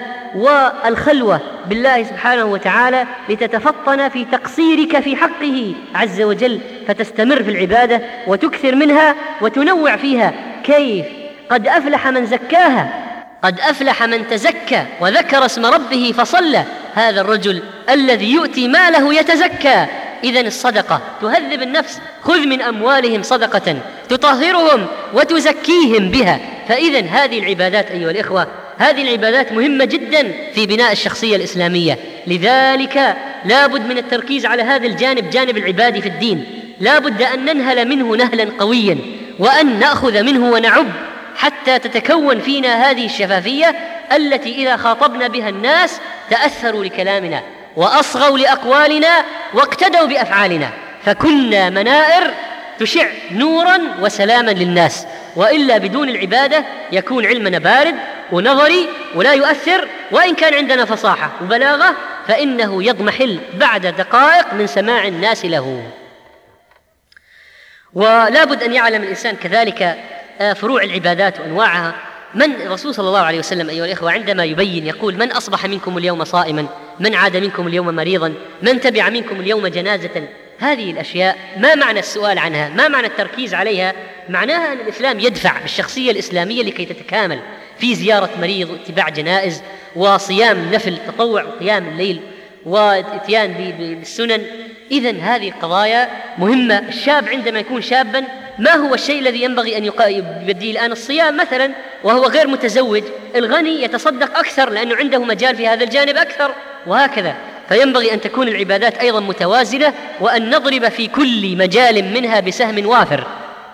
والخلوة بالله سبحانه وتعالى لتتفطن في تقصيرك في حقه عز وجل، فتستمر في العبادة وتكثر منها وتنوع فيها. كيف؟ قد أفلح من زكاها، قد أفلح من تزكى وذكر اسم ربه فصلى، هذا الرجل الذي يؤتي ماله يتزكى. إذن الصدقة تهذب النفس، خذ من أموالهم صدقة تطهرهم وتزكيهم بها. فإذن هذه العبادات أيها الإخوة، هذه العبادات مهمة جدا في بناء الشخصية الإسلامية. لذلك لا بد من التركيز على هذا الجانب، جانب العبادة في الدين، لا بد أن ننهل منه نهلا قويا وأن نأخذ منه ونعب حتى تتكون فينا هذه الشفافية التي إذا خاطبنا بها الناس تأثروا لكلامنا وأصغوا لأقوالنا واقتدوا بأفعالنا، فكنا منائر تشع نورا وسلاما للناس. وإلا بدون العبادة يكون علمنا بارد ونظري ولا يؤثر، وإن كان عندنا فصاحة وبلاغة فإنه يضمحل بعد دقائق من سماع الناس له. ولا بد أن يعلم الإنسان كذلك فروع العبادات وأنواعها. من الرسول صلى الله عليه وسلم أيها الإخوة عندما يبين يقول: من أصبح منكم اليوم صائما، من عاد منكم اليوم مريضا، من تبع منكم اليوم جنازة. هذه الأشياء ما معنى السؤال عنها؟ ما معنى التركيز عليها؟ معناها أن الإسلام يدفع بالشخصية الإسلامية لكي تتكامل في زيارة مريض واتباع جنائز وصيام نفل تطوع وقيام الليل واتيان بالسنن. إذن هذه القضايا مهمة. الشاب عندما يكون شابا ما هو الشيء الذي ينبغي أن يبديه الآن؟ الصيام مثلا، وهو غير متزوج. الغني يتصدق أكثر لأنه عنده مجال في هذا الجانب أكثر، وهكذا. فينبغي أن تكون العبادات أيضا متوازنة، وأن نضرب في كل مجال منها بسهم وافر.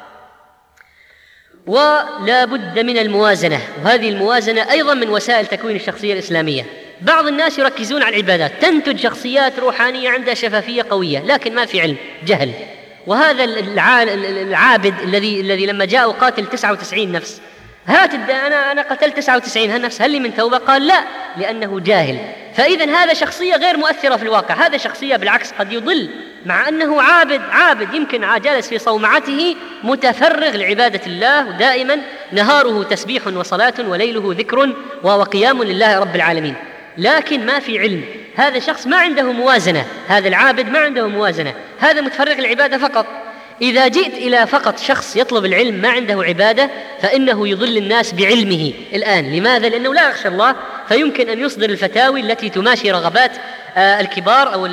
ولا بد من الموازنة، وهذه الموازنة أيضا من وسائل تكوين الشخصية الإسلامية. بعض الناس يركزون على العبادات، تنتج شخصيات روحانية عندها شفافية قوية، لكن ما في علم، جهل. وهذا العابد الذي الذي لما جاء وقاتل تسعة وتسعين نفس، هات أنا أنا قتلت تسعة وتسعين نفس، هل لي من توبة؟ قال لا، لأنه جاهل. فإذا هذا شخصية غير مؤثرة في الواقع، هذا شخصية بالعكس قد يضل، مع أنه عابد عابد يمكن جالس في صومعته متفرغ لعبادة الله، ودائما نهاره تسبيح وصلاة وليله ذكر وقيام لله رب العالمين، لكن ما في علم. هذا شخص ما عنده موازنة، هذا العابد ما عنده موازنة، هذا متفرغ للعبادة فقط. إذا جئت إلى فقط شخص يطلب العلم ما عنده عبادة فإنه يضل الناس بعلمه الآن. لماذا؟ لأنه لا يخشى الله، فيمكن أن يصدر الفتاوي التي تماشي رغبات الكبار أو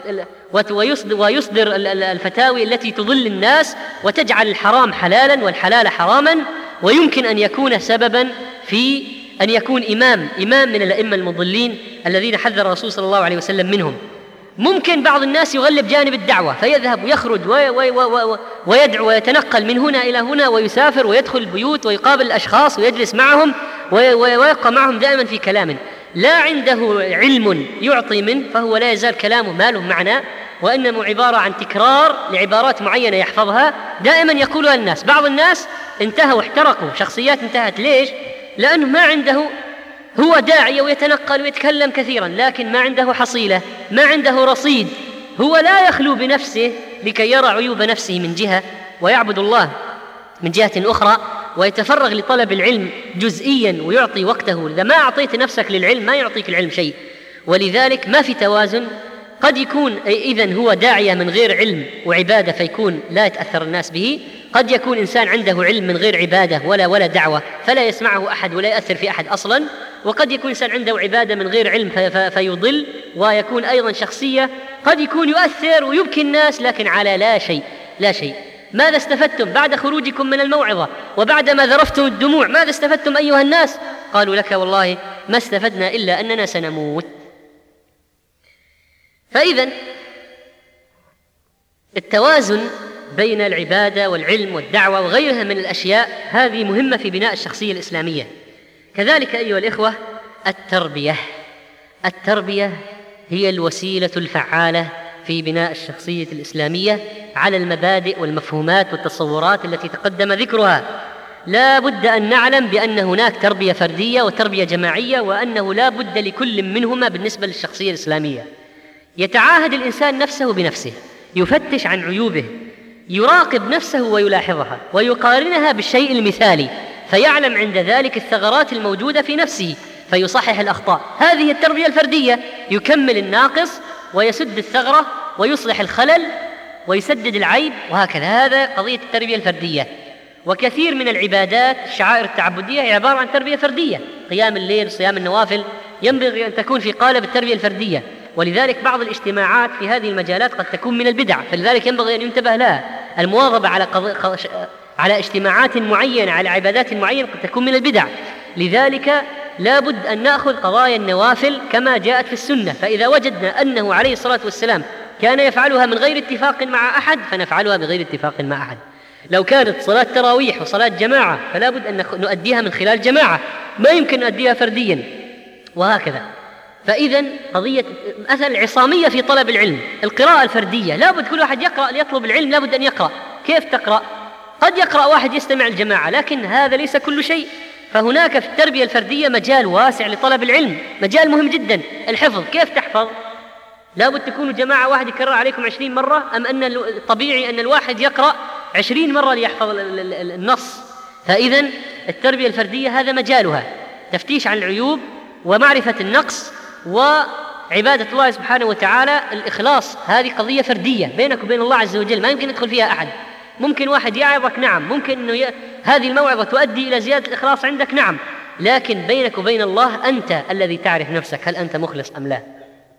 ويصدر الفتاوي التي تضل الناس وتجعل الحرام حلالا والحلال حراما، ويمكن أن يكون سببا في أن يكون إمام إمام من الأئمة المضلين الذين حذر الرسول صلى الله عليه وسلم منهم. ممكن بعض الناس يغلب جانب الدعوة فيذهب ويخرج وي وي وي ويدعو ويتنقل من هنا إلى هنا ويسافر ويدخل البيوت ويقابل الأشخاص ويجلس معهم ويبقى معهم دائما في كلام لا عنده علم يعطي منه، فهو لا يزال كلامه ما له معنى، وإنما عبارة عن تكرار لعبارات معينة يحفظها دائما يقولها الناس. بعض الناس انتهوا احترقوا، شخصيات انتهت. ليش؟ لأنه ما عنده، هو داعية ويتنقل ويتكلم كثيرا لكن ما عنده حصيلة، ما عنده رصيد. هو لا يخلو بنفسه لكي يرى عيوب نفسه من جهة ويعبد الله من جهة أخرى، ويتفرغ لطلب العلم جزئيا ويعطي وقته. إذا ما أعطيت نفسك للعلم ما يعطيك العلم شيء، ولذلك ما في توازن. قد يكون إذن هو داعية من غير علم وعبادة فيكون لا يتأثر الناس به، قد يكون إنسان عنده علم من غير عبادة ولا ولا دعوة فلا يسمعه أحد ولا يأثر في أحد أصلا، وقد يكون إنسان عنده عبادة من غير علم فيضل ويكون أيضا شخصية قد يكون يؤثر ويبكي الناس لكن على لا شيء لا شيء. ماذا استفدتم بعد خروجكم من الموعظة وبعد ما ذرفتم الدموع؟ ماذا استفدتم أيها الناس؟ قالوا لك والله ما استفدنا إلا أننا سنموت. فإذن التوازن بين العبادة والعلم والدعوة وغيرها من الأشياء هذه مهمة في بناء الشخصية الإسلامية. كذلك أيها الإخوة التربية التربية هي الوسيلة الفعالة في بناء الشخصية الإسلامية على المبادئ والمفهومات والتصورات التي تقدم ذكرها. لا بد أن نعلم بأن هناك تربية فردية وتربية جماعية، وأنه لا بد لكل منهما بالنسبة للشخصية الإسلامية. يتعاهد الإنسان نفسه بنفسه، يفتش عن عيوبه، يراقب نفسه ويلاحظها ويقارنها بالشيء المثالي، فيعلم عند ذلك الثغرات الموجودة في نفسه فيصحح الأخطاء. هذه التربية الفردية، يكمل الناقص ويسد الثغرة ويصلح الخلل ويسدد العيب، وهكذا. هذا قضية التربية الفردية. وكثير من العبادات الشعائر التعبدية هي عبارة عن تربية فردية، قيام الليل، صيام النوافل، ينبغي أن تكون في قالب التربية الفردية. ولذلك بعض الاجتماعات في هذه المجالات قد تكون من البدع، فلذلك ينبغي أن ينتبه لها. المواظبة على قض... على اجتماعات معينة على عبادات معينة قد تكون من البدع. لذلك لا بد أن نأخذ قضايا النوافل كما جاءت في السنة، فإذا وجدنا أنه عليه الصلاة والسلام كان يفعلها من غير اتفاق مع أحد فنفعلها بغير اتفاق مع أحد. لو كانت صلاة تراويح وصلاة جماعة فلا بد أن نؤديها من خلال جماعة، ما يمكن أديها فرديا، وهكذا. فإذا قضية مثلا العصامية في طلب العلم، القراءة الفردية، لابد كل واحد يقرأ ليطلب العلم، لابد أن يقرأ. كيف تقرأ؟ قد يقرأ واحد يستمع الجماعة، لكن هذا ليس كل شيء. فهناك في التربية الفردية مجال واسع لطلب العلم، مجال مهم جدا. الحفظ، كيف تحفظ؟ لابد تكونوا جماعة، واحد يكرر عليكم عشرين مرة، أم أن الطبيعي أن الواحد يقرأ عشرين مرة ليحفظ النص؟ فإذا التربية الفردية هذا مجالها، تفتيش عن العيوب ومعرفة النقص وعبادة الله سبحانه وتعالى. الإخلاص هذه قضية فردية بينك وبين الله عز وجل، ما يمكن يدخل فيها أحد. ممكن واحد يعظك، نعم، ممكن أنه ي... هذه الموعظة تؤدي إلى زيادة الإخلاص عندك، نعم، لكن بينك وبين الله أنت الذي تعرف نفسك، هل أنت مخلص أم لا.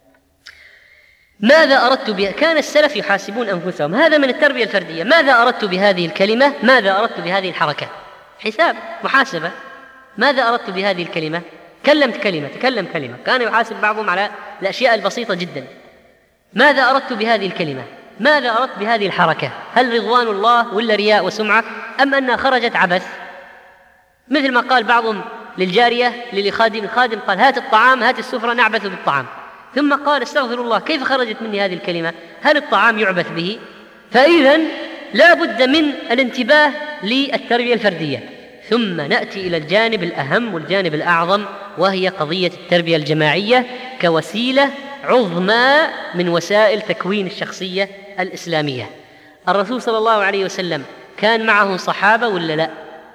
ماذا أردت بها؟ كان السلف يحاسبون أنفسهم، هذا من التربية الفردية. ماذا أردت بهذه الكلمة؟ ماذا أردت بهذه الحركة؟ حساب، محاسبة. ماذا أردت بهذه الكلمة؟ كلمت كلمة، تكلم كلمة. كان يحاسب بعضهم على الأشياء البسيطة جدا. ماذا أردت بهذه الكلمة؟ ماذا أردت بهذه الحركة؟ هل رضوان الله ولا رياء وسمعة، أم أنها خرجت عبث؟ مثل ما قال بعضهم للجارية للخادم، الخادم قال هات الطعام، هات السفرة، نعبث بالطعام. ثم قال استغفر الله، كيف خرجت مني هذه الكلمة؟ هل الطعام يعبث به؟ فإذا لا بد من الانتباه للتربية الفردية. ثم نأتي إلى الجانب الأهم والجانب الأعظم، وهي قضية التربية الجماعية كوسيلة عظمى من وسائل تكوين الشخصية الإسلامية. الرسول صلى الله عليه وسلم كان معه صحابة ولا لا؟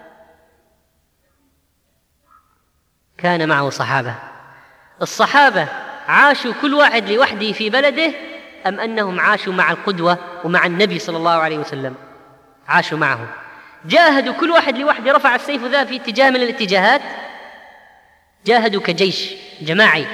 كان معه صحابة. الصحابة عاشوا كل واحد لوحده في بلده، أم أنهم عاشوا مع القدوة ومع النبي صلى الله عليه وسلم؟ عاشوا معه، جاهدوا كل واحد لوحده، رفع السيف ذا في اتجاه من الاتجاهات، جاهدوا كجيش جماعي.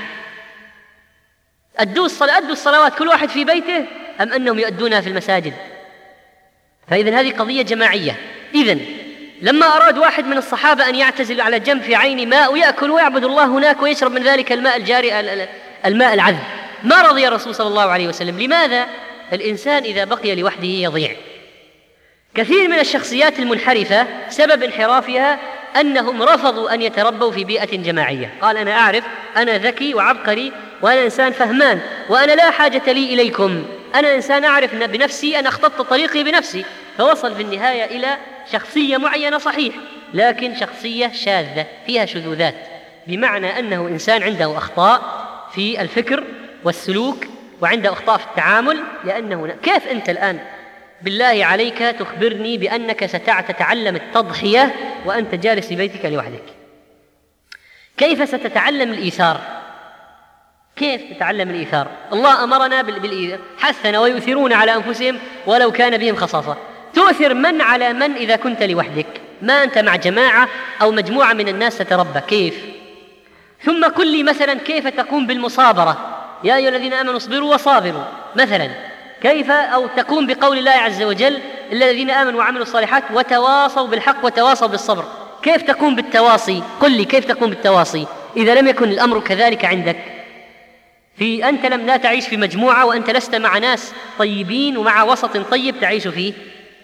أدوا الصلاة، أدوا الصلوات كل واحد في بيته، أم أنهم يؤدونها في المساجد؟ فإذن هذه قضية جماعية. إذن لما أراد واحد من الصحابة أن يعتزل على جنب في عين ماء ويأكل ويعبد الله هناك ويشرب من ذلك الماء الجاري، الماء العذب، ما رضي الرسول صلى الله عليه وسلم. لماذا؟ الإنسان إذا بقي لوحده يضيع. كثير من الشخصيات المنحرفة سبب انحرافها أنهم رفضوا أن يتربوا في بيئة جماعية. قال أنا أعرف، أنا ذكي وعبقري وأنا إنسان فهمان وأنا لا حاجة لي إليكم، أنا إنسان أعرف بنفسي، أنا اختطت طريقي بنفسي. فوصل في النهاية إلى شخصية معينة، صحيح، لكن شخصية شاذة فيها شذوذات، بمعنى أنه إنسان عنده أخطاء في الفكر والسلوك وعنده أخطاء في التعامل. لأنه كيف أنت الآن بالله عليك تخبرني بأنك ستتعلم التضحية وأنت جالس في بيتك لوحدك؟ كيف ستتعلم الإيثار؟ كيف تتعلم الإيثار؟ الله أمرنا بالإيثار، حثنا ويؤثرون على أنفسهم ولو كان بهم خصاصة. تؤثر من على من إذا كنت لوحدك؟ ما أنت مع جماعة أو مجموعة من الناس تتربى، كيف؟ ثم قل لي مثلا كيف تقوم بالمصابرة؟ يا أيها الذين آمنوا اصبروا وصابروا مثلا، كيف؟ أو تقوم بقول الله عز وجل الذين آمنوا وعملوا الصالحات وتواصوا بالحق وتواصوا بالصبر. كيف تقوم بالتواصي؟ قل لي كيف تقوم بالتواصي إذا لم يكن الأمر كذلك عندك؟ في أنت لم لا تعيش في مجموعة وأنت لست مع ناس طيبين ومع وسط طيب تعيش فيه.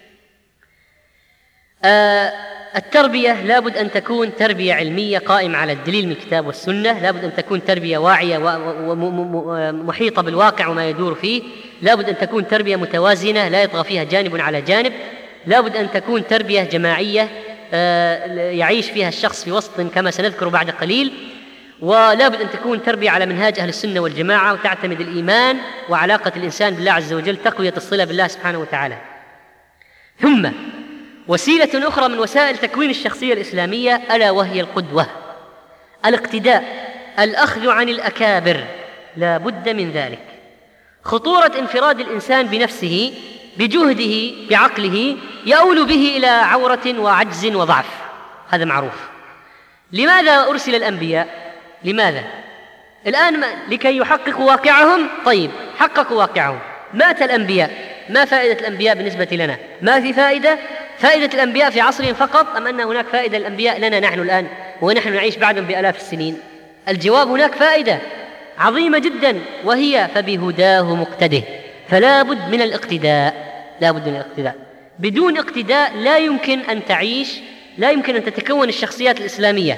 آه التربية لابد أن تكون تربية علمية قائمة على الدليل من الكتاب والسنة، لابد أن تكون تربية واعية ومحيطة بالواقع وما يدور فيه، لابد أن تكون تربية متوازنة لا يطغى فيها جانب على جانب، لابد أن تكون تربية جماعية يعيش فيها الشخص في وسط كما سنذكر بعد قليل، ولابد أن تكون تربية على منهاج أهل السنة والجماعة وتعتمد الإيمان وعلاقة الإنسان بالله عز وجل، تقوية الصلة بالله سبحانه وتعالى. ثم وسيلة أخرى من وسائل تكوين الشخصية الإسلامية ألا وهي القدوة، الاقتداء، الأخذ عن الأكابر، لا بد من ذلك. خطورة انفراد الإنسان بنفسه بجهده بعقله يؤول به إلى عورة وعجز وضعف، هذا معروف. لماذا أرسل الأنبياء؟ لماذا؟ الآن لكي يحققوا واقعهم، طيب حققوا واقعهم، مات الأنبياء، ما فائدة الأنبياء بالنسبة لنا؟ ما في فائدة؟ فائدة الأنبياء في عصرهم فقط، أم أن هناك فائدة للأنبياء لنا نحن الآن ونحن نعيش بعدهم بآلاف السنين؟ الجواب هناك فائدة عظيمة جدا، وهي فبهداه مقتده. فلا بد من الاقتداء، لا بد من الاقتداء. بدون اقتداء لا يمكن أن تعيش، لا يمكن أن تتكون الشخصيات الإسلامية.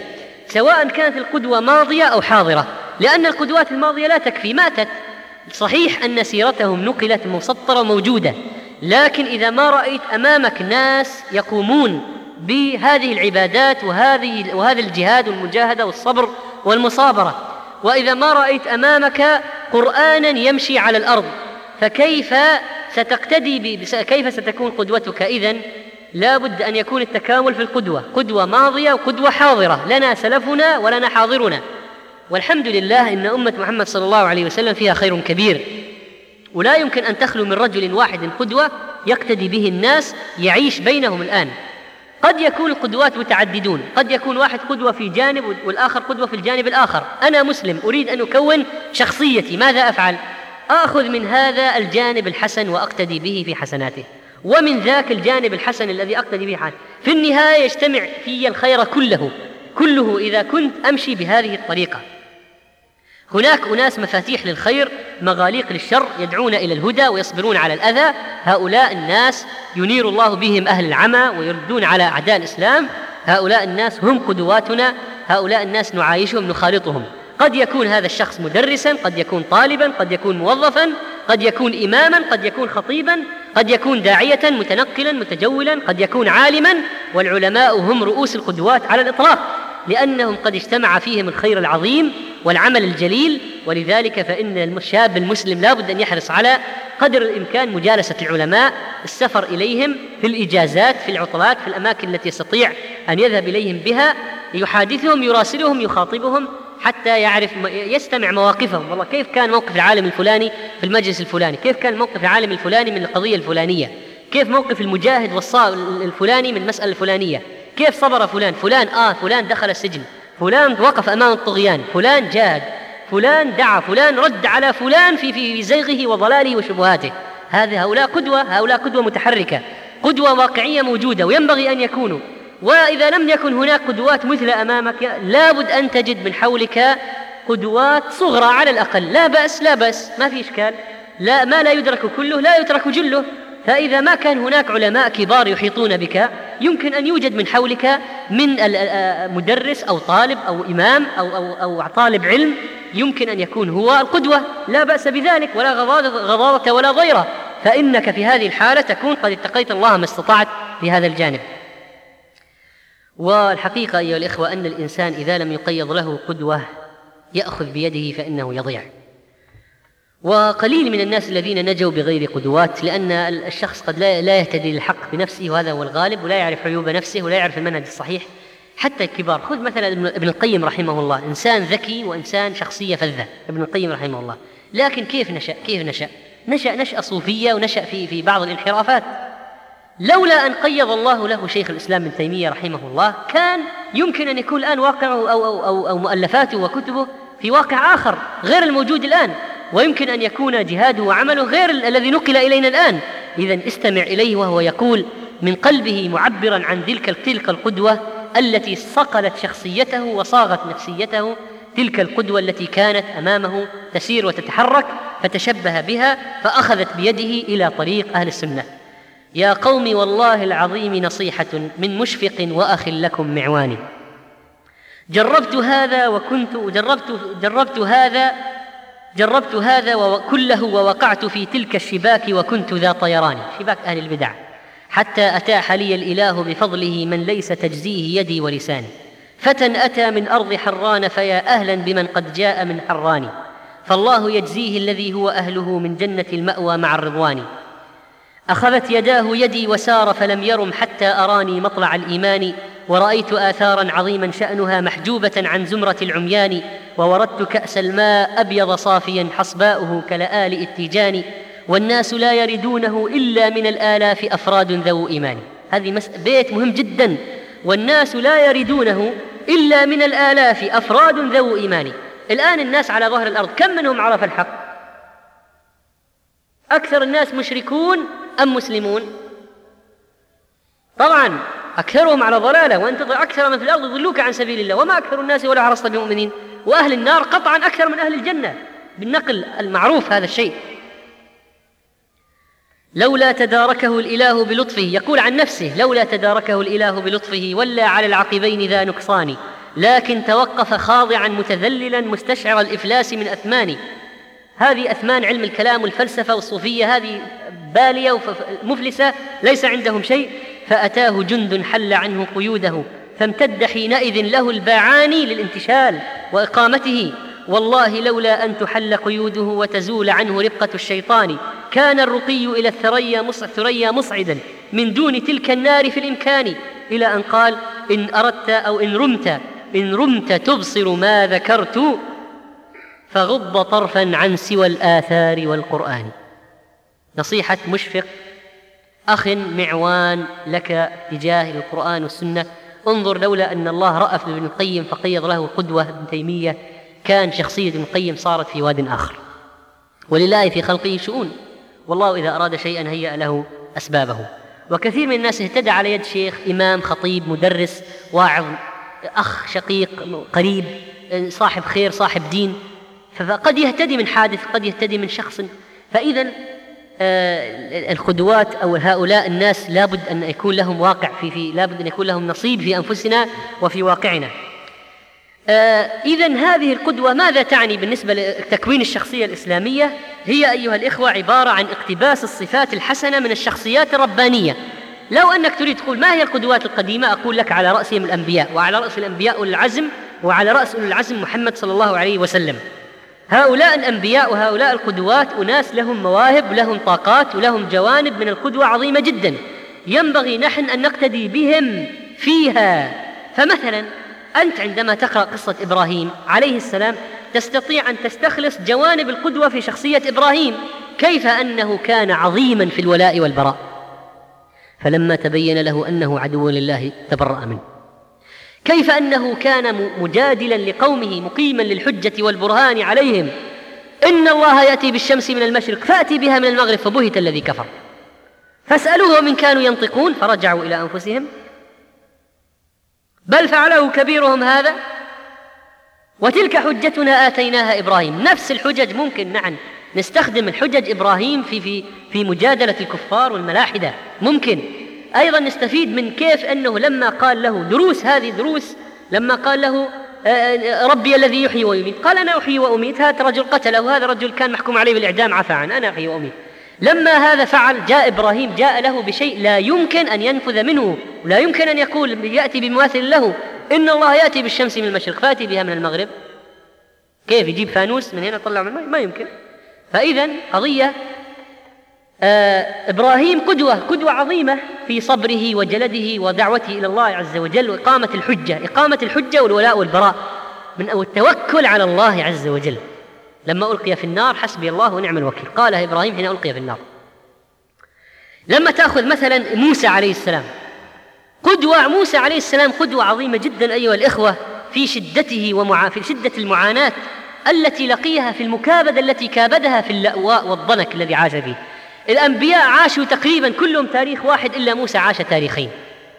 سواء كانت القدوة ماضية أو حاضرة، لأن القدوات الماضية لا تكفي، ماتت. صحيح أن سيرتهم نقلت مسطرة موجودة، لكن إذا ما رأيت أمامك ناس يقومون بهذه العبادات وهذه وهذا الجهاد والمجاهدة والصبر والمصابرة، وإذا ما رأيت أمامك قرآنا يمشي على الأرض، فكيف ستقتدي ب... كيف ستكون قدوتك؟ إذن لا بد أن يكون التكامل في القدوة، قدوة ماضية وقدوة حاضرة، لنا سلفنا ولنا حاضرنا. والحمد لله إن أمة محمد صلى الله عليه وسلم فيها خير كبير، ولا يمكن أن تخلو من رجل واحد قدوة يقتدي به الناس يعيش بينهم الآن. قد يكون القدوات متعددون، قد يكون واحد قدوة في جانب والآخر قدوة في الجانب الآخر. أنا مسلم أريد أن أكون شخصيتي، ماذا أفعل؟ آخذ من هذا الجانب الحسن وأقتدي به في حسناته، ومن ذاك الجانب الحسن الذي أقتدي به حسن. في النهاية يجتمع في الخير كله كله إذا كنت أمشي بهذه الطريقة. هناك أناس مفاتيح للخير، مغاليق للشر، يدعون إلى الهدى ويصبرون على الأذى. هؤلاء الناس ينير الله بهم أهل العمى ويردون على أعداء الإسلام. هؤلاء الناس هم قدواتنا، هؤلاء الناس نعايشهم نخالطهم. قد يكون هذا الشخص مدرسا، قد يكون طالبا، قد يكون موظفا، قد يكون إماما، قد يكون خطيبا، قد يكون داعية متنقلا متجولا، قد يكون عالما. والعلماء هم رؤوس القدوات على الإطلاق، لأنهم قد اجتمع فيهم الخير العظيم والعمل الجليل. ولذلك فإن الشاب المسلم لا بد أن يحرص على قدر الإمكان مجالسة العلماء، السفر إليهم في الإجازات، في العطلات، في الأماكن التي يستطيع أن يذهب إليهم بها، يحادثهم، يراسلهم، يخاطبهم، حتى يعرف يستمع مواقفهم. والله كيف كان موقف العالم الفلاني في المجلس الفلاني، كيف كان موقف العالم الفلاني من القضية الفلانية، كيف موقف المجاهد الفلاني من المسألة الفلانية، كيف صبر فلان فلان آه فلان دخل السجن، فلان وقف أمام الطغيان، فلان جاهد، فلان دعا، فلان رد على فلان في في زيغه وضلاله وشبهاته. هذه هؤلاء قدوة، هؤلاء قدوة متحركة، قدوة واقعية موجودة وينبغي أن يكونوا. وإذا لم يكن هناك قدوات مثل أمامك لابد أن تجد من حولك قدوات صغرى على الأقل. لا بأس لا بأس، ما في إشكال، لا ما لا يدرك كله لا يترك جله. فإذا ما كان هناك علماء كبار يحيطون بك، يمكن أن يوجد من حولك من مدرس أو طالب أو إمام أو, أو, أو طالب علم يمكن أن يكون هو القدوة، لا بأس بذلك، ولا غضاضة ولا ضيرة، فإنك في هذه الحالة تكون قد اتقيت الله ما استطعت في هذا الجانب. والحقيقة أيها الإخوة أن الإنسان إذا لم يقيض له قدوة يأخذ بيده فإنه يضيع. وقليل من الناس الذين نجوا بغير قدوات، لأن الشخص قد لا يهتدي للحق بنفسه، وهذا هو الغالب، ولا يعرف عيوب نفسه ولا يعرف المنهج الصحيح. حتى الكبار، خذ مثلا ابن القيم رحمه الله، إنسان ذكي وإنسان شخصية فذة ابن القيم رحمه الله، لكن كيف نشأ كيف نشأ نشأ نشأة صوفية، ونشأ في في بعض الانحرافات. لولا أن قيض الله له شيخ الإسلام ابن تيمية رحمه الله كان يمكن أن يكون الآن واقعه أو, أو, أو, أو مؤلفاته وكتبه في واقع آخر غير الموجود الآن، ويمكن أن يكون جهاده وعمله غير الذي نقل إلينا الآن. إذن استمع إليه وهو يقول من قلبه معبرا عن تلك تلك القدوة التي صقلت شخصيته وصاغت نفسيته، تلك القدوة التي كانت أمامه تسير وتتحرك فتشبه بها فأخذت بيده إلى طريق أهل السنة. يا قوم والله العظيم نصيحة من مشفق وأخ لكم معواني، جربت هذا وكنت جربت جربت هذا جربت هذا وكله ووقعت في تلك الشباك وكنت ذا طيران، شباك أهل البدع، حتى أتاح لي الإله بفضله من ليس تجزيه يدي ولساني، فتى أتى من أرض حران فيا أهلا بمن قد جاء من حران، فالله يجزيه الذي هو أهله من جنة المأوى مع الرضوان. أخذت يداه يدي وسار فلم يرم حتى أراني مطلع الإيمان، ورأيت آثارا عظيما شأنها محجوبة عن زمرة العميان، ووردت كأس الماء أبيض صافيا حصباؤه كلآل التيجان، والناس لا يردونه إلا من الآلاف أفراد ذو إيمان. هذه بيت مهم جدا، والناس لا يردونه إلا من الآلاف أفراد ذو إيمان. الآن الناس على ظهر الأرض كم منهم عرف الحق؟ أكثر الناس مشركون أم مسلمون؟ طبعا أكثرهم على ضلالة، وأنت أكثر من في الأرض يضلوك عن سبيل الله، وما أكثر الناس ولا حرصت بمؤمنين. وأهل النار قطعا أكثر من أهل الجنة بالنقل المعروف هذا الشيء. لولا تداركه الإله بلطفه، يقول عن نفسه لولا تداركه الإله بلطفه ولا على العقبين ذا نقصان، لكن توقف خاضعا متذللا مستشعر الإفلاس من أثمانه. هذه أثمان علم الكلام والفلسفة والصوفية، هذه بالية ومفلسة ليس عندهم شيء. فأتاه جند حل عنه قيوده، فامتد حينئذ له الباعان للانتشال وإقامته. والله لولا أن تحل قيوده وتزول عنه ربقة الشيطان كان الرقي إلى الثريا الثريا مصعدا من دون تلك النار في الإمكان. إلى أن قال: إن أردت أو إن رمت إن رمت تبصر ما ذكرت فغض طرفا عن سوى الآثار والقرآن. نصيحة مشفق أخ معوان لك تجاه القرآن والسنة. انظر، لولا أن الله رأف بابن القيم فقيض له قدوة ابن تيمية كان شخصية ابن القيم صارت في واد آخر. ولله في خلقه شؤون، والله إذا أراد شيئا هيأ له أسبابه. وكثير من الناس اهتدى على يد شيخ، إمام، خطيب، مدرس، واعظ، أخ شقيق قريب، صاحب خير، صاحب دين، فقد يهتدي من حادث، قد يهتدي من شخص. فإذا آه القدوات أو هؤلاء الناس لابد أن يكون لهم واقع في, في لابد أن يكون لهم نصيب في أنفسنا وفي واقعنا. آه إذا هذه القدوة ماذا تعني بالنسبة لتكوين الشخصية الإسلامية؟ هي أيها الإخوة عبارة عن اقتباس الصفات الحسنة من الشخصيات الربانية. لو أنك تريد تقول ما هي القدوات القديمة، أقول لك على رأسهم الأنبياء، وعلى رأس الأنبياء أولي العزم، وعلى رأس أولي العزم محمد صلى الله عليه وسلم. هؤلاء الأنبياء وهؤلاء القدوات أناس لهم مواهب ولهم طاقات ولهم جوانب من القدوة عظيمة جدا، ينبغي نحن أن نقتدي بهم فيها. فمثلا أنت عندما تقرأ قصة إبراهيم عليه السلام تستطيع أن تستخلص جوانب القدوة في شخصية إبراهيم، كيف أنه كان عظيما في الولاء والبراء، فلما تبين له أنه عدو لله تبرأ منه. كيف أنه كان مجادلا لقومه مقيما للحجة والبرهان عليهم: إن الله يأتي بالشمس من المشرق فأتي بها من المغرب فبهت الذي كفر فاسألوهم إن كانوا ينطقون فرجعوا إلى أنفسهم بل فعله كبيرهم هذا وتلك حجتنا آتيناها إبراهيم. نفس الحجج ممكن نعم نستخدم الحجج إبراهيم في, في, في مجادلة الكفار والملاحدة. ممكن أيضا نستفيد من كيف أنه لما قال له دروس، هذه دروس، لما قال له ربي الذي يحيي ويميت، قال أنا أحيي وأميت. هذا رجل قتله، هذا رجل كان محكوم عليه بالإعدام عفى عنه، أنا أحيي وأميت. لما هذا فعل جاء إبراهيم جاء له بشيء لا يمكن أن ينفذ منه، ولا يمكن أن يقول يأتي بمماثل له: إن الله يأتي بالشمس من المشرق فأتي بها من المغرب. كيف يجيب فانوس من هنا طلع من الماء؟ ما يمكن. فإذا قضية آه إبراهيم قدوة قدوة عظيمة في صبره وجلده ودعوته إلى الله عز وجل وإقامة الحجة إقامة الحجة والولاء والبراء من أو التوكل على الله عز وجل. لما ألقي في النار حسبي الله ونعم الوكيل، قالها إبراهيم حين ألقي في النار. لما تأخذ مثلا موسى عليه السلام، قدوة موسى عليه السلام قدوة عظيمة جدا أيها الإخوة في شدته ومعا في شدة المعاناة التي لقيها في المكابدة التي كابدها في اللأواء والضنك الذي عاش فيه. الأنبياء عاشوا تقريبا كلهم تاريخ واحد إلا موسى عاش تاريخين.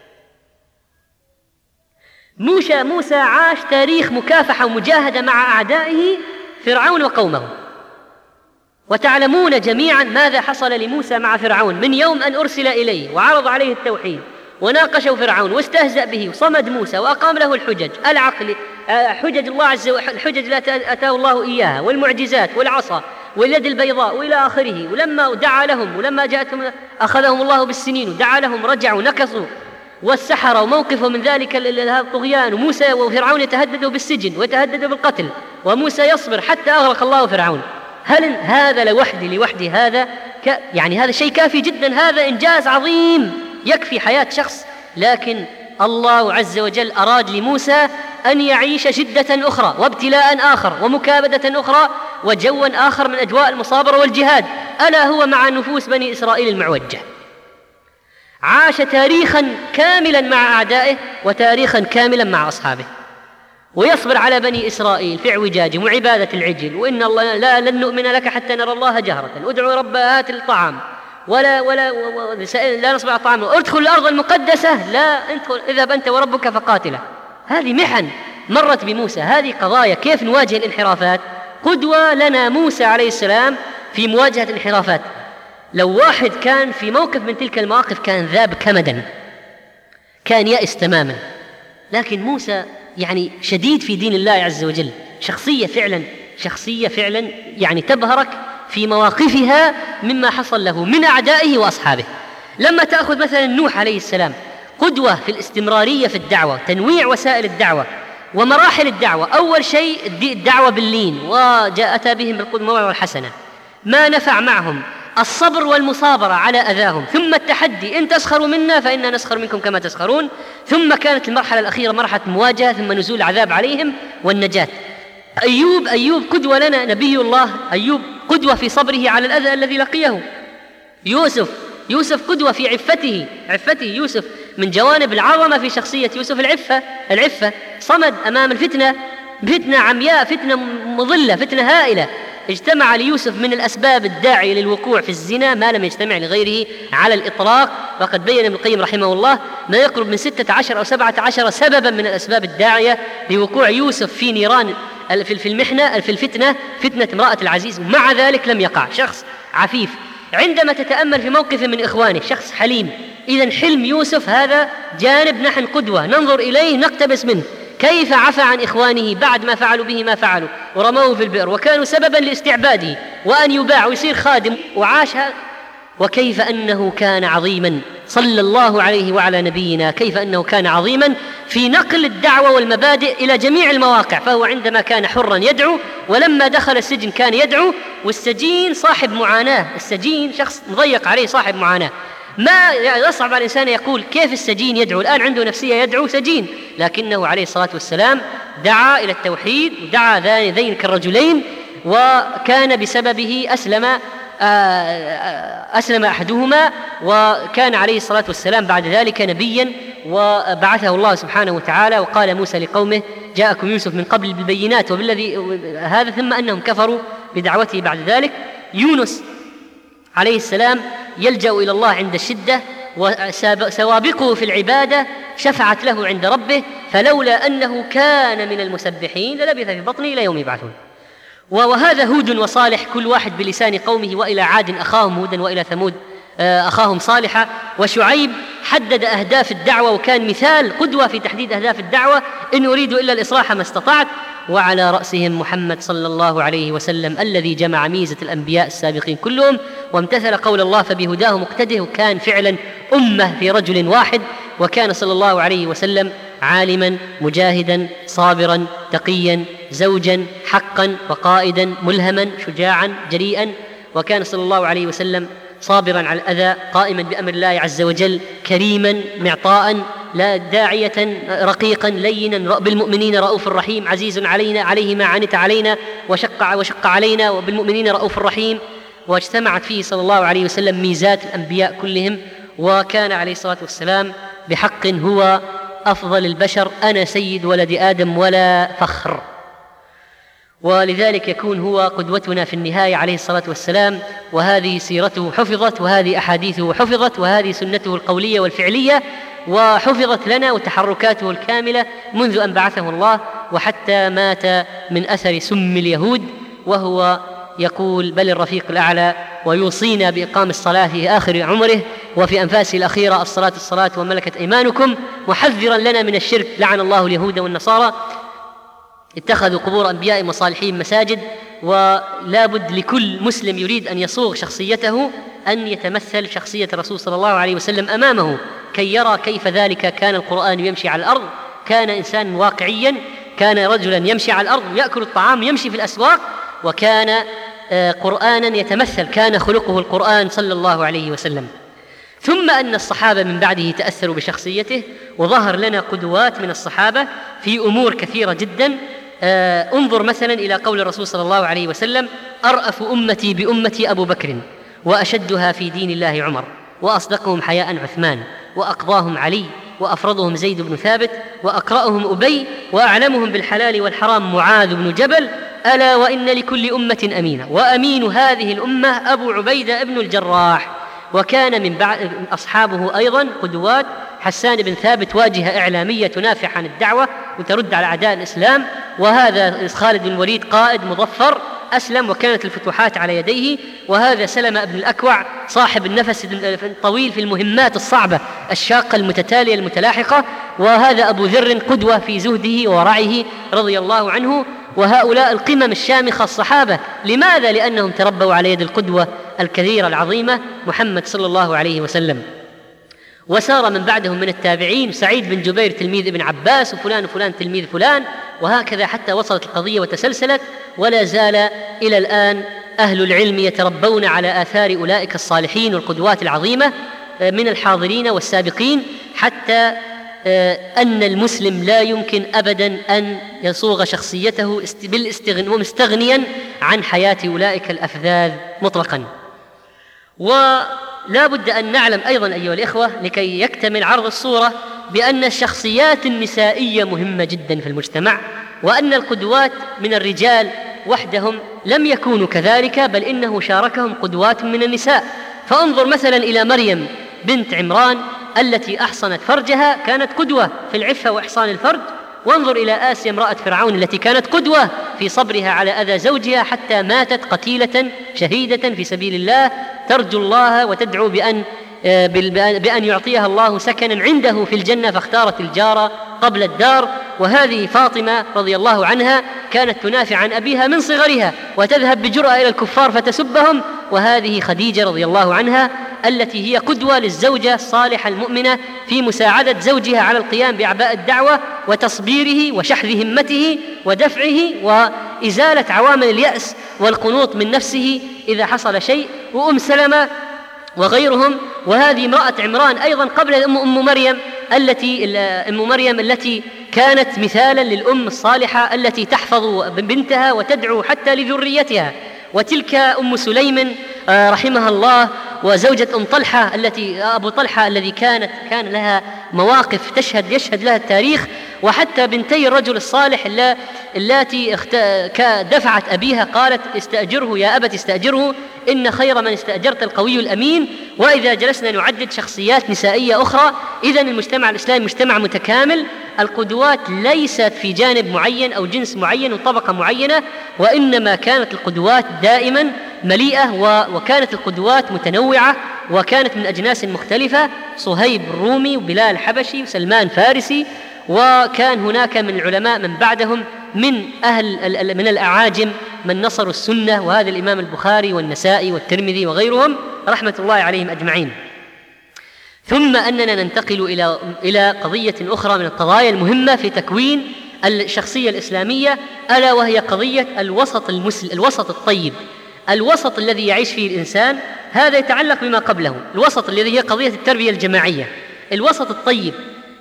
موسى موسى عاش تاريخ مكافحة ومجاهدة مع أعدائه فرعون وقومه. وتعلمون جميعا ماذا حصل لموسى مع فرعون من يوم أن أرسل إليه وعرض عليه التوحيد وناقشه فرعون واستهزأ به وصمد موسى وأقام له الحجج العقل حجج الله عز وجل الحجج التي أتاه الله إياها والمعجزات والعصا واليد البيضاء وإلى آخره. ولما دعا لهم ولما جاءتهم أخذهم الله بالسنين ودعا لهم رجعوا نكصوا والسحرة وموقفه من ذلك الطغيان، وموسى وفرعون يتهددوا بالسجن ويتهددوا بالقتل وموسى يصبر حتى أغرق الله فرعون. هل هذا لوحده لوحده هذا ك... يعني هذا شيء كافي جدا، هذا إنجاز عظيم يكفي حياة شخص. لكن الله عز وجل أراد لموسى أن يعيش شدة أخرى وابتلاء آخر ومكابدة أخرى وجوا آخر من أجواء المصابرة والجهاد، ألا هو مع نفوس بني إسرائيل المعوجة. عاش تاريخا كاملا مع أعدائه وتاريخا كاملا مع أصحابه، ويصبر على بني إسرائيل في اعوجاجهم وعبادة العجل، وإن الله لا لن نؤمن لك حتى نرى الله جهرة، ادعوا رب هات الطعام ولا ولا لا نصبر على الطعام، ادخل الأرض المقدسة لا ادخل اذهب أنت وربك فقاتلا. هذه محن مرت بموسى، هذه قضايا كيف نواجه الانحرافات. قدوة لنا موسى عليه السلام في مواجهة الانحرافات. لو واحد كان في موقف من تلك المواقف كان ذاب كمدا، كان يأس تماما، لكن موسى يعني شديد في دين الله عز وجل، شخصية فعلا شخصية فعلا يعني تبهرك في مواقفها مما حصل له من أعدائه وأصحابه. لما تأخذ مثلا نوح عليه السلام قدوة في الاستمرارية في الدعوة، تنويع وسائل الدعوة ومراحل الدعوة. أول شيء الدعوة باللين، وجاءت بهم بالموعظة الحسنة، ما نفع معهم الصبر والمصابرة على أذاهم، ثم التحدي، إن تسخروا منا فإنا نسخر منكم كما تسخرون، ثم كانت المرحلة الأخيرة مرحلة مواجهة، ثم نزول العذاب عليهم والنجاة. أيوب أيوب قدوة لنا، نبي الله أيوب قدوة في صبره على الأذى الذي لقيه. يوسف يوسف قدوة في عفته عفته يوسف من جوانب العظمة في شخصية يوسف العفة العفة صمد أمام الفتنة، فتنة عمياء، فتنة مضلة، فتنة هائلة. اجتمع ليوسف من الأسباب الداعية للوقوع في الزنا ما لم يجتمع لغيره على الإطلاق، وقد بين ابن القيم رحمه الله ما يقرب من ستة عشر أو سبعة عشر سببا من الأسباب الداعية لوقوع يوسف في نيران في المحنة في الفتنة فتنة امرأة العزيز، ومع ذلك لم يقع. شخص عفيف. عندما تتأمل في موقف من إخوانه شخص حليم. إذن حلم يوسف هذا جانب نحن قدوة ننظر إليه نقتبس منه، كيف عفى عن إخوانه بعد ما فعلوا به ما فعلوا ورموه في البئر وكانوا سببا لاستعباده وأن يباع ويصير خادم وعاش، وكيف أنه كان عظيما صلى الله عليه وعلى نبينا، كيف أنه كان عظيما في نقل الدعوة والمبادئ إلى جميع المواقع. فهو عندما كان حرا يدعو، ولما دخل السجن كان يدعو، والسجين صاحب معاناة، السجين شخص مضيق عليه صاحب معاناة. ما يصعب على الإنسان يقول كيف السجين يدعو، الآن عنده نفسية يدعو سجين، لكنه عليه الصلاة والسلام دعا إلى التوحيد ودعا ذين كالرجلين، وكان بسببه أسلم أسلم أحدهما، وكان عليه الصلاة والسلام بعد ذلك نبيا وبعثه الله سبحانه وتعالى. وقال موسى لقومه جاءكم يوسف من قبل بالبينات وبالذي هذا، ثم أنهم كفروا بدعوته بعد ذلك. يونس عليه السلام يلجأ إلى الله عند الشدة، وسوابقه في العبادة شفعت له عند ربه، فلولا أنه كان من المسبحين للبث في بطنه إلى يوم يبعثون. وهذا هود وصالح كل واحد بلسان قومه، وإلى عاد أخاهم هودا وإلى ثمود أخاهم صالحا. وشعيب حدد أهداف الدعوة وكان مثال قدوة في تحديد أهداف الدعوة، إن أريد إلا الإصلاح ما استطعت. وعلى رأسهم محمد صلى الله عليه وسلم الذي جمع ميزة الأنبياء السابقين كلهم وامتثل قول الله فبهداه مقتده، وكان فعلا أمة في رجل واحد. وكان صلى الله عليه وسلم عالما مجاهدا صابرا تقيا زوجا حقا وقائدا ملهما شجاعا جريئا. وكان صلى الله عليه وسلم صابرا على الأذى قائما بأمر الله عز وجل، كريما معطاء لا داعية رقيقا لينا بالمؤمنين رؤوف رحيم، عزيز علينا عليه ما عنت علينا وشق وشق علينا وبالمؤمنين رؤوف رحيم. واجتمعت فيه صلى الله عليه وسلم ميزات الأنبياء كلهم. وكان عليه الصلاة والسلام بحق هو أفضل البشر، أنا سيد ولد آدم ولا فخر. ولذلك يكون هو قدوتنا في النهاية عليه الصلاة والسلام، وهذه سيرته حفظت، وهذه أحاديثه حفظت، وهذه سنته القولية والفعلية وحفظت لنا، وتحركاته الكاملة منذ أن بعثه الله وحتى مات من أثر سم اليهود، وهو يقول بل الرفيق الأعلى، ويوصينا بإقام الصلاة في آخر عمره وفي أنفاسه الأخيرة الصلاة الصلاة وملكت أيمانكم، محذرا لنا من الشرك. لعن الله اليهود والنصارى اتخذوا قبور أنبياء وصالحين مساجد. ولا بد لكل مسلم يريد أن يصوغ شخصيته أن يتمثل شخصية الرسول صلى الله عليه وسلم أمامه كي يرى كيف ذلك كان القرآن يمشي على الأرض، كان إنسان واقعيا، كان رجلا يمشي على الأرض يأكل الطعام يمشي في الأسواق، وكان قرآنا يتمثل، كان خلقه القرآن صلى الله عليه وسلم. ثم أن الصحابة من بعده تأثروا بشخصيته، وظهر لنا قدوات من الصحابة في أمور كثيرة جدا. آه انظر مثلا إلى قول الرسول صلى الله عليه وسلم أرأف أمتي بأمتي أبو بكر، وأشدها في دين الله عمر، وأصدقهم حياء عثمان، وأقضاهم علي، وأفرضهم زيد بن ثابت، وأقرأهم أبي، وأعلمهم بالحلال والحرام معاذ بن جبل، ألا وإن لكل أمة أمينة، وأمين هذه الأمة أبو عبيدة بن الجراح. وكان من بعد أصحابه أيضا قدوات، حسان بن ثابت واجهة إعلامية تنافع عن الدعوة وترد على أعداء الإسلام، وهذا خالد بن الوليد قائد مظفر أسلم وكانت الفتوحات على يديه. وهذا سلمة بن الأكوع صاحب النفس الطويل في المهمات الصعبة الشاقة المتتالية المتلاحقة، وهذا أبو ذر قدوة في زهده وورعه رضي الله عنه. وهؤلاء القمم الشامخة الصحابة، لماذا؟ لأنهم تربوا على يد القدوة الكثيرة العظيمة محمد صلى الله عليه وسلم. وسار من بعدهم من التابعين سعيد بن جبير تلميذ ابن عباس، وفلان وفلان تلميذ فلان، وهكذا حتى وصلت القضية وتسلسلت. ولا زال إلى الآن أهل العلم يتربون على آثار أولئك الصالحين والقدوات العظيمة من الحاضرين والسابقين، حتى أن المسلم لا يمكن أبدا أن يصوغ شخصيته مستغنيا عن حياة أولئك الأفذاذ مطلقا. ولا بد أن نعلم أيضا أيها الإخوة لكي يكتمل عرض الصورة بأن الشخصيات النسائية مهمة جدا في المجتمع، وأن القدوات من الرجال وحدهم لم يكونوا كذلك، بل إنه شاركهم قدوات من النساء. فانظر مثلا إلى مريم بنت عمران التي أحصنت فرجها، كانت قدوة في العفة وإحصان الفرج. وانظر إلى آسيا امرأة فرعون التي كانت قدوة في صبرها على أذى زوجها حتى ماتت قتيلة شهيدة في سبيل الله، ترجو الله وتدعو بأن بأن يعطيها الله سكنا عنده في الجنة، فاختارت الجار قبل الدار. وهذه فاطمة رضي الله عنها كانت تنافع عن أبيها من صغرها وتذهب بجرأة إلى الكفار فتسبهم. وهذه خديجة رضي الله عنها التي هي قدوة للزوجة الصالحة المؤمنة في مساعدة زوجها على القيام بأعباء الدعوة وتصبيره وشحذ همته ودفعه وإزالة عوامل اليأس والقنوط من نفسه إذا حصل شيء. وأم سلمة وغيرهم. وهذه امرأة عمران أيضا قبل أم, أم مريم التي أم مريم التي كانت مثالا للأم الصالحة التي تحفظ بنتها وتدعو حتى لذريتها. وتلك أم سليم رحمها الله وزوجة أم طلحة التي أبو طلحة الذي كانت كان لها مواقف تشهد يشهد لها التاريخ. وحتى بنتي الرجل الصالح التي دفعت أبيها قالت استأجره يا أبت استأجره إن خير من استأجرت القوي الأمين. وإذا جلسنا نعدد شخصيات نسائية أخرى، إذن المجتمع الإسلامي مجتمع متكامل. القدوات ليست في جانب معين أو جنس معين وطبقة معينة، وإنما كانت القدوات دائما مليئة، وكانت القدوات متنوعة وكانت من أجناس مختلفة، صهيب الرومي وبلال الحبشي وسلمان فارسي. وكان هناك من العلماء من بعدهم من أهل من الأعاجم من نصروا السنة، وهذا الإمام البخاري والنسائي والترمذي وغيرهم رحمة الله عليهم أجمعين. ثم أننا ننتقل إلى إلى قضية أخرى من القضايا المهمة في تكوين الشخصية الإسلامية، ألا وهي قضية الوسط المسلم، الوسط الطيب، الوسط الذي يعيش فيه الإنسان. هذا يتعلق بما قبله، الوسط الذي هي قضية التربية الجماعية، الوسط الطيب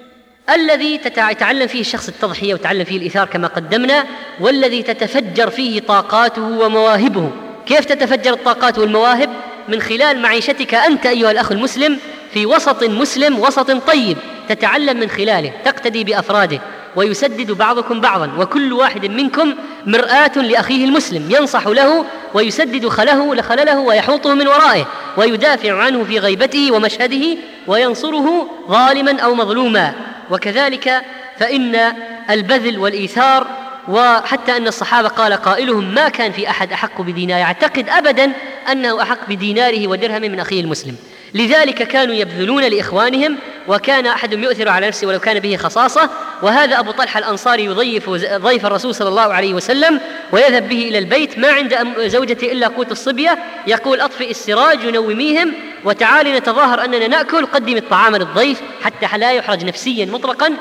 الذي يتعلم فيه الشخص التضحية ويتعلم فيه الإيثار كما قدمنا، والذي تتفجر فيه طاقاته ومواهبه. كيف تتفجر الطاقات والمواهب؟ من خلال معيشتك أنت أيها الأخ المسلم في وسط مسلم، وسط طيب تتعلم من خلاله، تقتدي بأفراده ويسدد بعضكم بعضا، وكل واحد منكم مرآة لأخيه المسلم ينصح له ويسدد خله لخلله ويحوطه من ورائه ويدافع عنه في غيبته ومشهده وينصره ظالما أو مظلوما. وكذلك فإن البذل والإيثار، وحتى أن الصحابة قال قائلهم ما كان في أحد أحق بدينار، يعتقد أبدا أنه أحق بديناره ودرهم من أخيه المسلم، لذلك كانوا يبذلون لإخوانهم، وكان أحدهم يؤثر على نفسه ولو كان به خصاصة. وهذا أبو طلحة الأنصاري يضيف ضيف الرسول صلى الله عليه وسلم ويذهب به إلى البيت، ما عند زوجته إلا قوت الصبية، يقول أطفئ السراج ينوميهم وتعالي نتظاهر أننا نأكل، قدم الطعام للضيف حتى لا يحرج نفسيا مطلقا.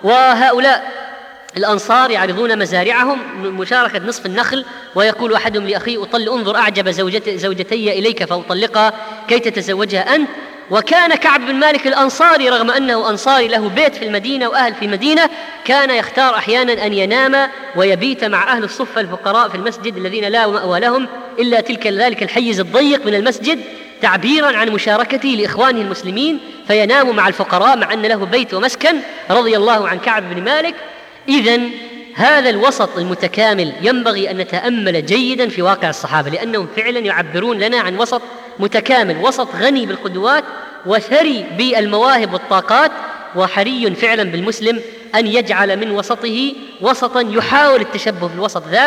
وهؤلاء الأنصار يعرضون مزارعهم مشاركة نصف النخل، ويقول أحدهم لأخيه أطل انظر أعجب زوجتي إليك فأطلقها كي تتزوجها أنت. وكان كعب بن مالك الأنصاري رغم أنه أنصاري له بيت في المدينة وأهل في المدينة، كان يختار أحيانا أن ينام ويبيت مع أهل الصفة الفقراء في المسجد الذين لا مأوى لهم إلا تلك ذلك الحيز الضيق من المسجد، تعبيرا عن مشاركته لإخوانه المسلمين، فينام مع الفقراء مع أن له بيت ومسكن رضي الله عن كعب بن مالك. إذن هذا الوسط المتكامل ينبغي أن نتأمل جيدا في واقع الصحابة، لأنهم فعلا يعبرون لنا عن وسط متكامل، وسط غني بالقدوات وثري بالمواهب والطاقات. وحري فعلا بالمسلم أن يجعل من وسطه وسطا يحاول التشبه بالوسط ذاك،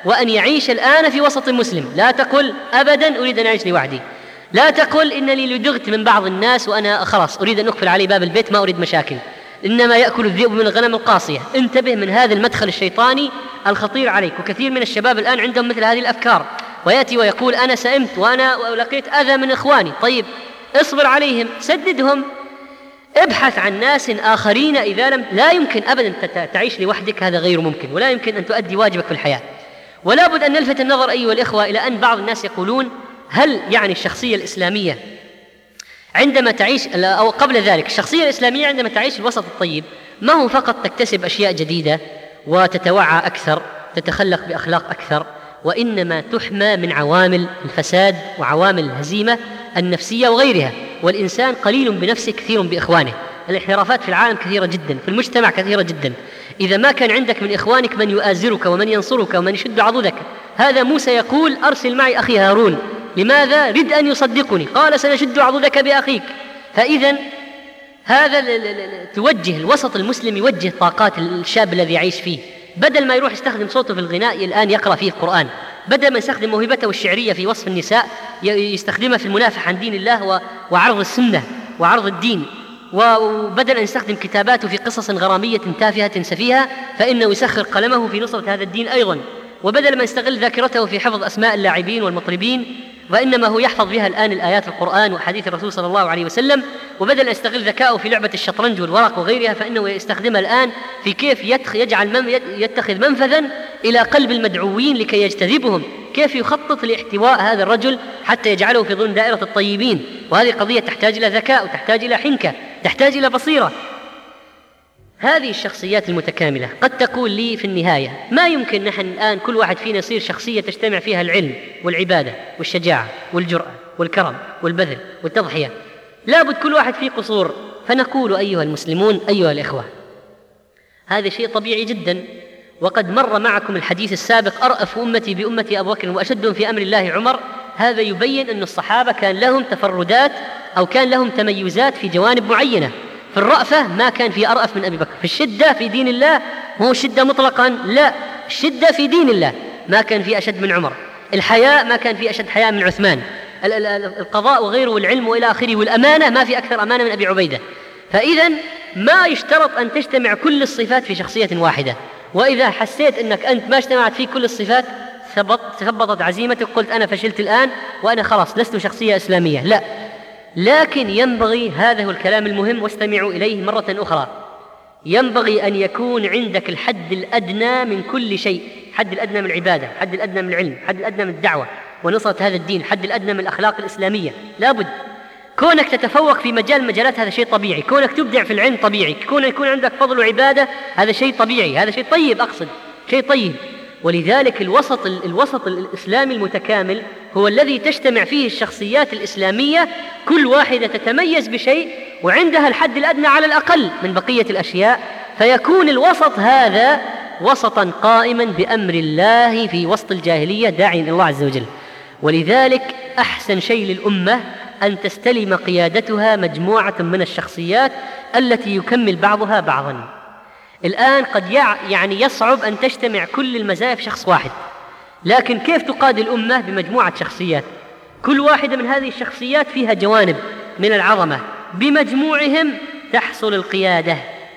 وأن يعيش الآن في وسط مسلم. لا تقل أبدا أريد أن أعيش لوحدي، لا تقل إنني لدغت من بعض الناس وأنا خلاص أريد أن أقفل علي باب البيت، ما أريد مشاكل، إنما يأكل الذئب من الغنم القاصية. انتبه من هذا المدخل الشيطاني الخطير عليك. وكثير من الشباب الآن عندهم مثل هذه الأفكار، ويأتي ويقول أنا سئمت وأنا لقيت أذى من إخواني. طيب اصبر عليهم، سددهم، ابحث عن ناس آخرين. إذا لم لا يمكن أبدا تعيش لوحدك، هذا غير ممكن، ولا يمكن أن تؤدي واجبك في الحياة. ولا بد أن نلفت النظر أيها الإخوة إلى أن بعض الناس يقولون هل يعني الشخصية الإسلامية عندما تعيش، أو قبل ذلك الشخصية الإسلامية عندما تعيش الوسط الطيب ما هو فقط تكتسب أشياء جديدة وتتوعى أكثر، تتخلق بأخلاق أكثر، وإنما تحمى من عوامل الفساد وعوامل الهزيمة النفسية وغيرها. والإنسان قليل بنفسه كثير بإخوانه. الانحرافات في العالم كثيرة جدا، في المجتمع كثيرة جدا. إذا ما كان عندك من إخوانك من يؤازرك ومن ينصرك ومن يشد عضدك، هذا موسى يقول أرسل معي أخي هارون. لماذا؟ رد أن يصدقني، قال سنشد عضدك بأخيك. فإذا هذا توجه الوسط المسلم، يوجه طاقات الشاب الذي يعيش فيه، بدل ما يروح يستخدم صوته في الغناء الآن يقرأ فيه القرآن، بدل ما يستخدم موهبته الشعرية في وصف النساء يستخدمها في المنافح عن دين الله وعرض السنة وعرض الدين، وبدل أن يستخدم كتاباته في قصص غرامية تافهة سفيهة فإنه يسخر قلمه في نصرة هذا الدين أيضا، وبدل ما يستغل ذاكرته في حفظ أسماء اللاعبين والمطربين وإنما هو يحفظ بها الآن الآيات القرآن وحديث الرسول صلى الله عليه وسلم، وبدل أن يستغل ذكاءه في لعبة الشطرنج والورق وغيرها فإنه يستخدمها الآن في كيف يجعل من يتخذ منفذا إلى قلب المدعوين لكي يجتذبهم، كيف يخطط لاحتواء هذا الرجل حتى يجعله في ضمن دائرة الطيبين. وهذه قضية تحتاج إلى ذكاء وتحتاج إلى حنكة، تحتاج إلى بصيرة. هذه الشخصيات المتكاملة قد تقول لي في النهاية ما يمكن نحن الآن كل واحد فينا يصير شخصية تجتمع فيها العلم والعبادة والشجاعة والجرأة والكرم والبذل والتضحية، لابد كل واحد فيه قصور. فنقول أيها المسلمون أيها الإخوة، هذا شيء طبيعي جدا، وقد مر معكم الحديث السابق أرأف أمتي بأمتي أبو بكر وأشدهم في أمر الله عمر. هذا يبين أن الصحابة كان لهم تفردات أو كان لهم تميزات في جوانب معينة. في الرأفة ما كان في أرأف من أبي بكر، في الشدة في دين الله مو شدة مطلقا، لا، الشدة في دين الله ما كان في أشد من عمر، الحياء ما كان في أشد حياء من عثمان، القضاء وغيره والعلم وإلى آخره، والأمانة ما في أكثر أمانة من أبي عبيدة. فإذا ما يشترط أن تجتمع كل الصفات في شخصية واحدة، وإذا حسيت أنك أنت ما اجتمعت في كل الصفات ثبطت عزيمتك، قلت أنا فشلت الآن وأنا خلاص لست شخصية إسلامية، لا. لكن ينبغي، هذا هو الكلام المهم واستمعوا إليه مرة أخرى، ينبغي أن يكون عندك الحد الأدنى من كل شيء، الحد الأدنى من العبادة، الحد الأدنى من العلم، الحد الأدنى من الدعوة ونصرة هذا الدين، الحد الأدنى من الأخلاق الإسلامية. لابد كونك تتفوق في مجال مجالات هذا شيء طبيعي، كونك تبدع في العلم طبيعي، كون يكون عندك فضل وعبادة هذا شيء طبيعي، هذا شيء طيب، أقصد شيء طيب. ولذلك الوسط الوسط الإسلامي المتكامل هو الذي تجتمع فيه الشخصيات الإسلامية، كل واحدة تتميز بشيء وعندها الحد الأدنى على الأقل من بقية الأشياء، فيكون الوسط هذا وسطا قائما بأمر الله في وسط الجاهلية داعيا إلى الله عز وجل. ولذلك أحسن شيء للأمة أن تستلم قيادتها مجموعة من الشخصيات التي يكمل بعضها بعضا. الآن قد يعني يصعب أن تجتمع كل المزايا في شخص واحد، لكن كيف تقاد الأمة؟ بمجموعة شخصيات، كل واحدة من هذه الشخصيات فيها جوانب من العظمة، بمجموعهم تحصل القيادة،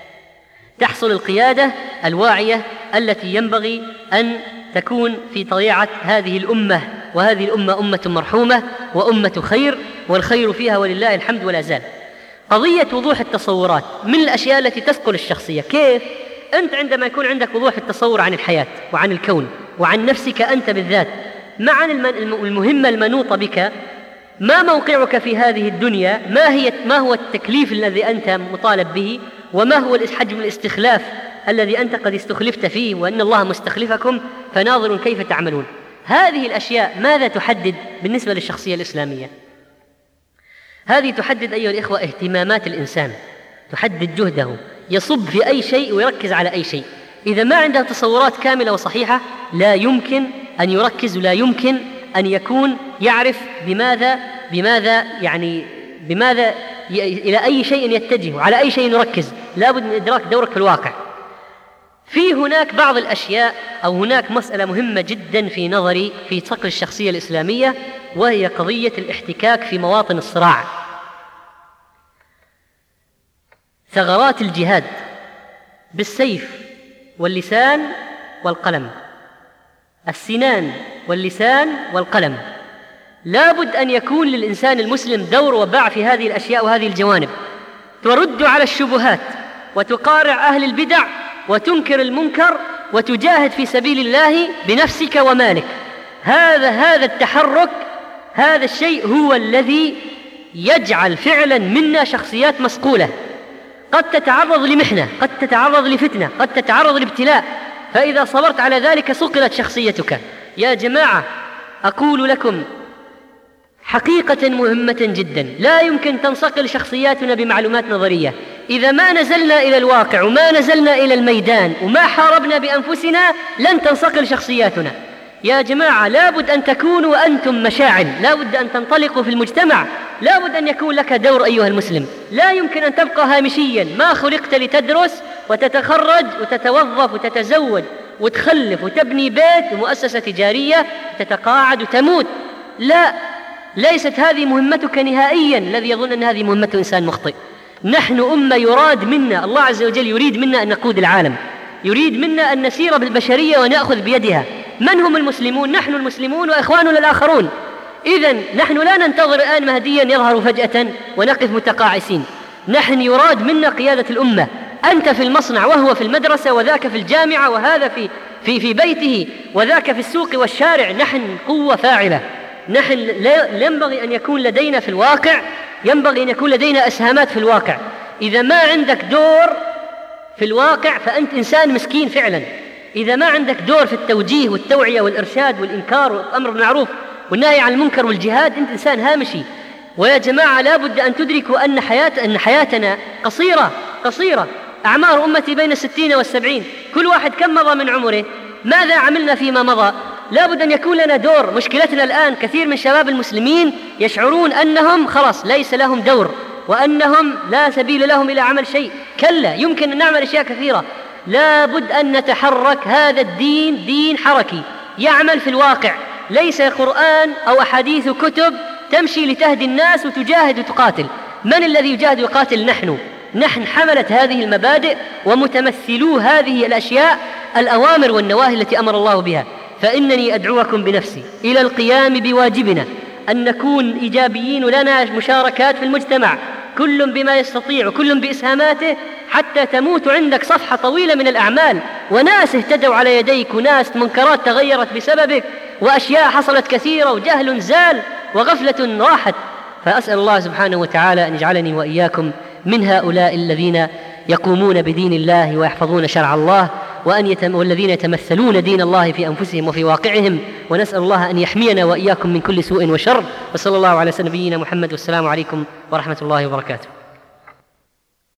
تحصل القيادة الواعية التي ينبغي أن تكون في طبيعة هذه الأمة. وهذه الأمة أمة مرحومة وأمة خير، والخير فيها ولله الحمد ولا زال. قضية وضوح التصورات من الأشياء التي تثقل الشخصية. كيف؟ أنت عندما يكون عندك وضوح التصور عن الحياة وعن الكون وعن نفسك أنت بالذات، مع المهمة المنوطة بك، ما موقعك في هذه الدنيا، ما هي ما هو التكليف الذي أنت مطالب به، وما هو حجم الاستخلاف الذي أنت قد استخلفت فيه، وأن الله مستخلفكم فناظر كيف تعملون. هذه الأشياء ماذا تحدد بالنسبة للشخصية الإسلامية؟ هذه تحدد أيها الإخوة اهتمامات الإنسان، تحدد جهده، يصب في أي شيء ويركز على أي شيء. إذا ما عنده تصورات كاملة وصحيحة لا يمكن أن يركز، ولا يمكن أن يكون يعرف بماذا بماذا يعني بماذا ي... إلى أي شيء يتجه، على أي شيء يركز. لا بد من إدراك دورك في الواقع. في هناك بعض الأشياء أو هناك مسألة مهمة جدا في نظري في صقل الشخصية الإسلامية، وهي قضية الاحتكاك في مواطن الصراع. ثغرات الجهاد بالسيف واللسان والقلم، السنان واللسان والقلم. لا بد أن يكون للإنسان المسلم دور وباع في هذه الأشياء وهذه الجوانب، ترد على الشبهات وتقارع أهل البدع وتنكر المنكر وتجاهد في سبيل الله بنفسك ومالك. هذا هذا التحرك، هذا الشيء هو الذي يجعل فعلا منا شخصيات مصقولة، قد تتعرض لمحنة، قد تتعرض لفتنة، قد تتعرض لابتلاء، فإذا صبرت على ذلك صقلت شخصيتك. يا جماعة، أقول لكم حقيقة مهمة جدا، لا يمكن تنصقل شخصياتنا بمعلومات نظرية. إذا ما نزلنا إلى الواقع وما نزلنا إلى الميدان وما حاربنا بأنفسنا لن تنصقل شخصياتنا. يا جماعة، لا بد أن تكونوا أنتم مشاعل، لا بد أن تنطلقوا في المجتمع، لا بد أن يكون لك دور أيها المسلم. لا يمكن أن تبقى هامشيا، ما خلقت لتدرس وتتخرج وتتوظف وتتزوج وتخلف وتبني بيت ومؤسسة تجارية تتقاعد وتموت. لا، ليست هذه مهمتك نهائيا. الذي يظن أن هذه مهمة إنسان مخطئ. نحن أمة يراد منا، الله عز وجل يريد منا أن نقود العالم، يريد منا أن نسير بالبشرية ونأخذ بيدها. من هم المسلمون؟ نحن المسلمون وإخواننا الآخرون. إذن نحن لا ننتظر الآن مهديا يظهر فجأة ونقف متقاعسين. نحن يراد منا قيادة الأمة. أنت في المصنع وهو في المدرسة، وذاك في الجامعة، وهذا في, في, في بيته، وذاك في السوق والشارع. نحن قوة فاعلة. نحن لا ينبغي أن يكون لدينا في الواقع، ينبغي أن يكون لدينا أسهامات في الواقع. إذا ما عندك دور في الواقع فأنت إنسان مسكين فعلا. إذا ما عندك دور في التوجيه والتوعية والإرشاد والإنكار والأمر بالمعروف والنهي عن المنكر والجهاد، أنت إنسان هامشي. ويا جماعة، لا بد أن تدركوا أن حياة أن حياتنا قصيرة قصيرة. أعمار أمتي بين الستين والسبعين، كل واحد كم مضى من عمره؟ ماذا عملنا فيما مضى؟ لا بد أن يكون لنا دور. مشكلتنا الآن كثير من شباب المسلمين يشعرون أنهم خلاص ليس لهم دور، وأنهم لا سبيل لهم إلى عمل شيء. كلا، يمكن أن نعمل أشياء كثيرة. لا بد أن نتحرك. هذا الدين دين حركي يعمل في الواقع، ليس قرآن أو أحاديث كتب تمشي لتهدي الناس وتجاهد وتقاتل. من الذي يجاهد ويقاتل؟ نحن. نحن حملت هذه المبادئ ومتمثلو هذه الأشياء، الأوامر والنواهي التي أمر الله بها. فإنني أدعوكم بنفسي إلى القيام بواجبنا، أن نكون إيجابيين ولنا مشاركات في المجتمع، كل بما يستطيع وكل بإسهاماته، حتى تموت عندك صفحة طويلة من الأعمال، وناس اهتدوا على يديك، وناس منكرات تغيرت بسببك، وأشياء حصلت كثيرة، وجهل زال، وغفلة راحت. فأسأل الله سبحانه وتعالى أن يجعلني وإياكم من هؤلاء الذين يقومون بدين الله ويحفظون شرع الله، وأن يتم والذين يتمثلون دين الله في أنفسهم وفي واقعهم. ونسأل الله أن يحمينا وإياكم من كل سوء وشر. وصلى الله على نبينا محمد، والسلام عليكم ورحمة الله وبركاته.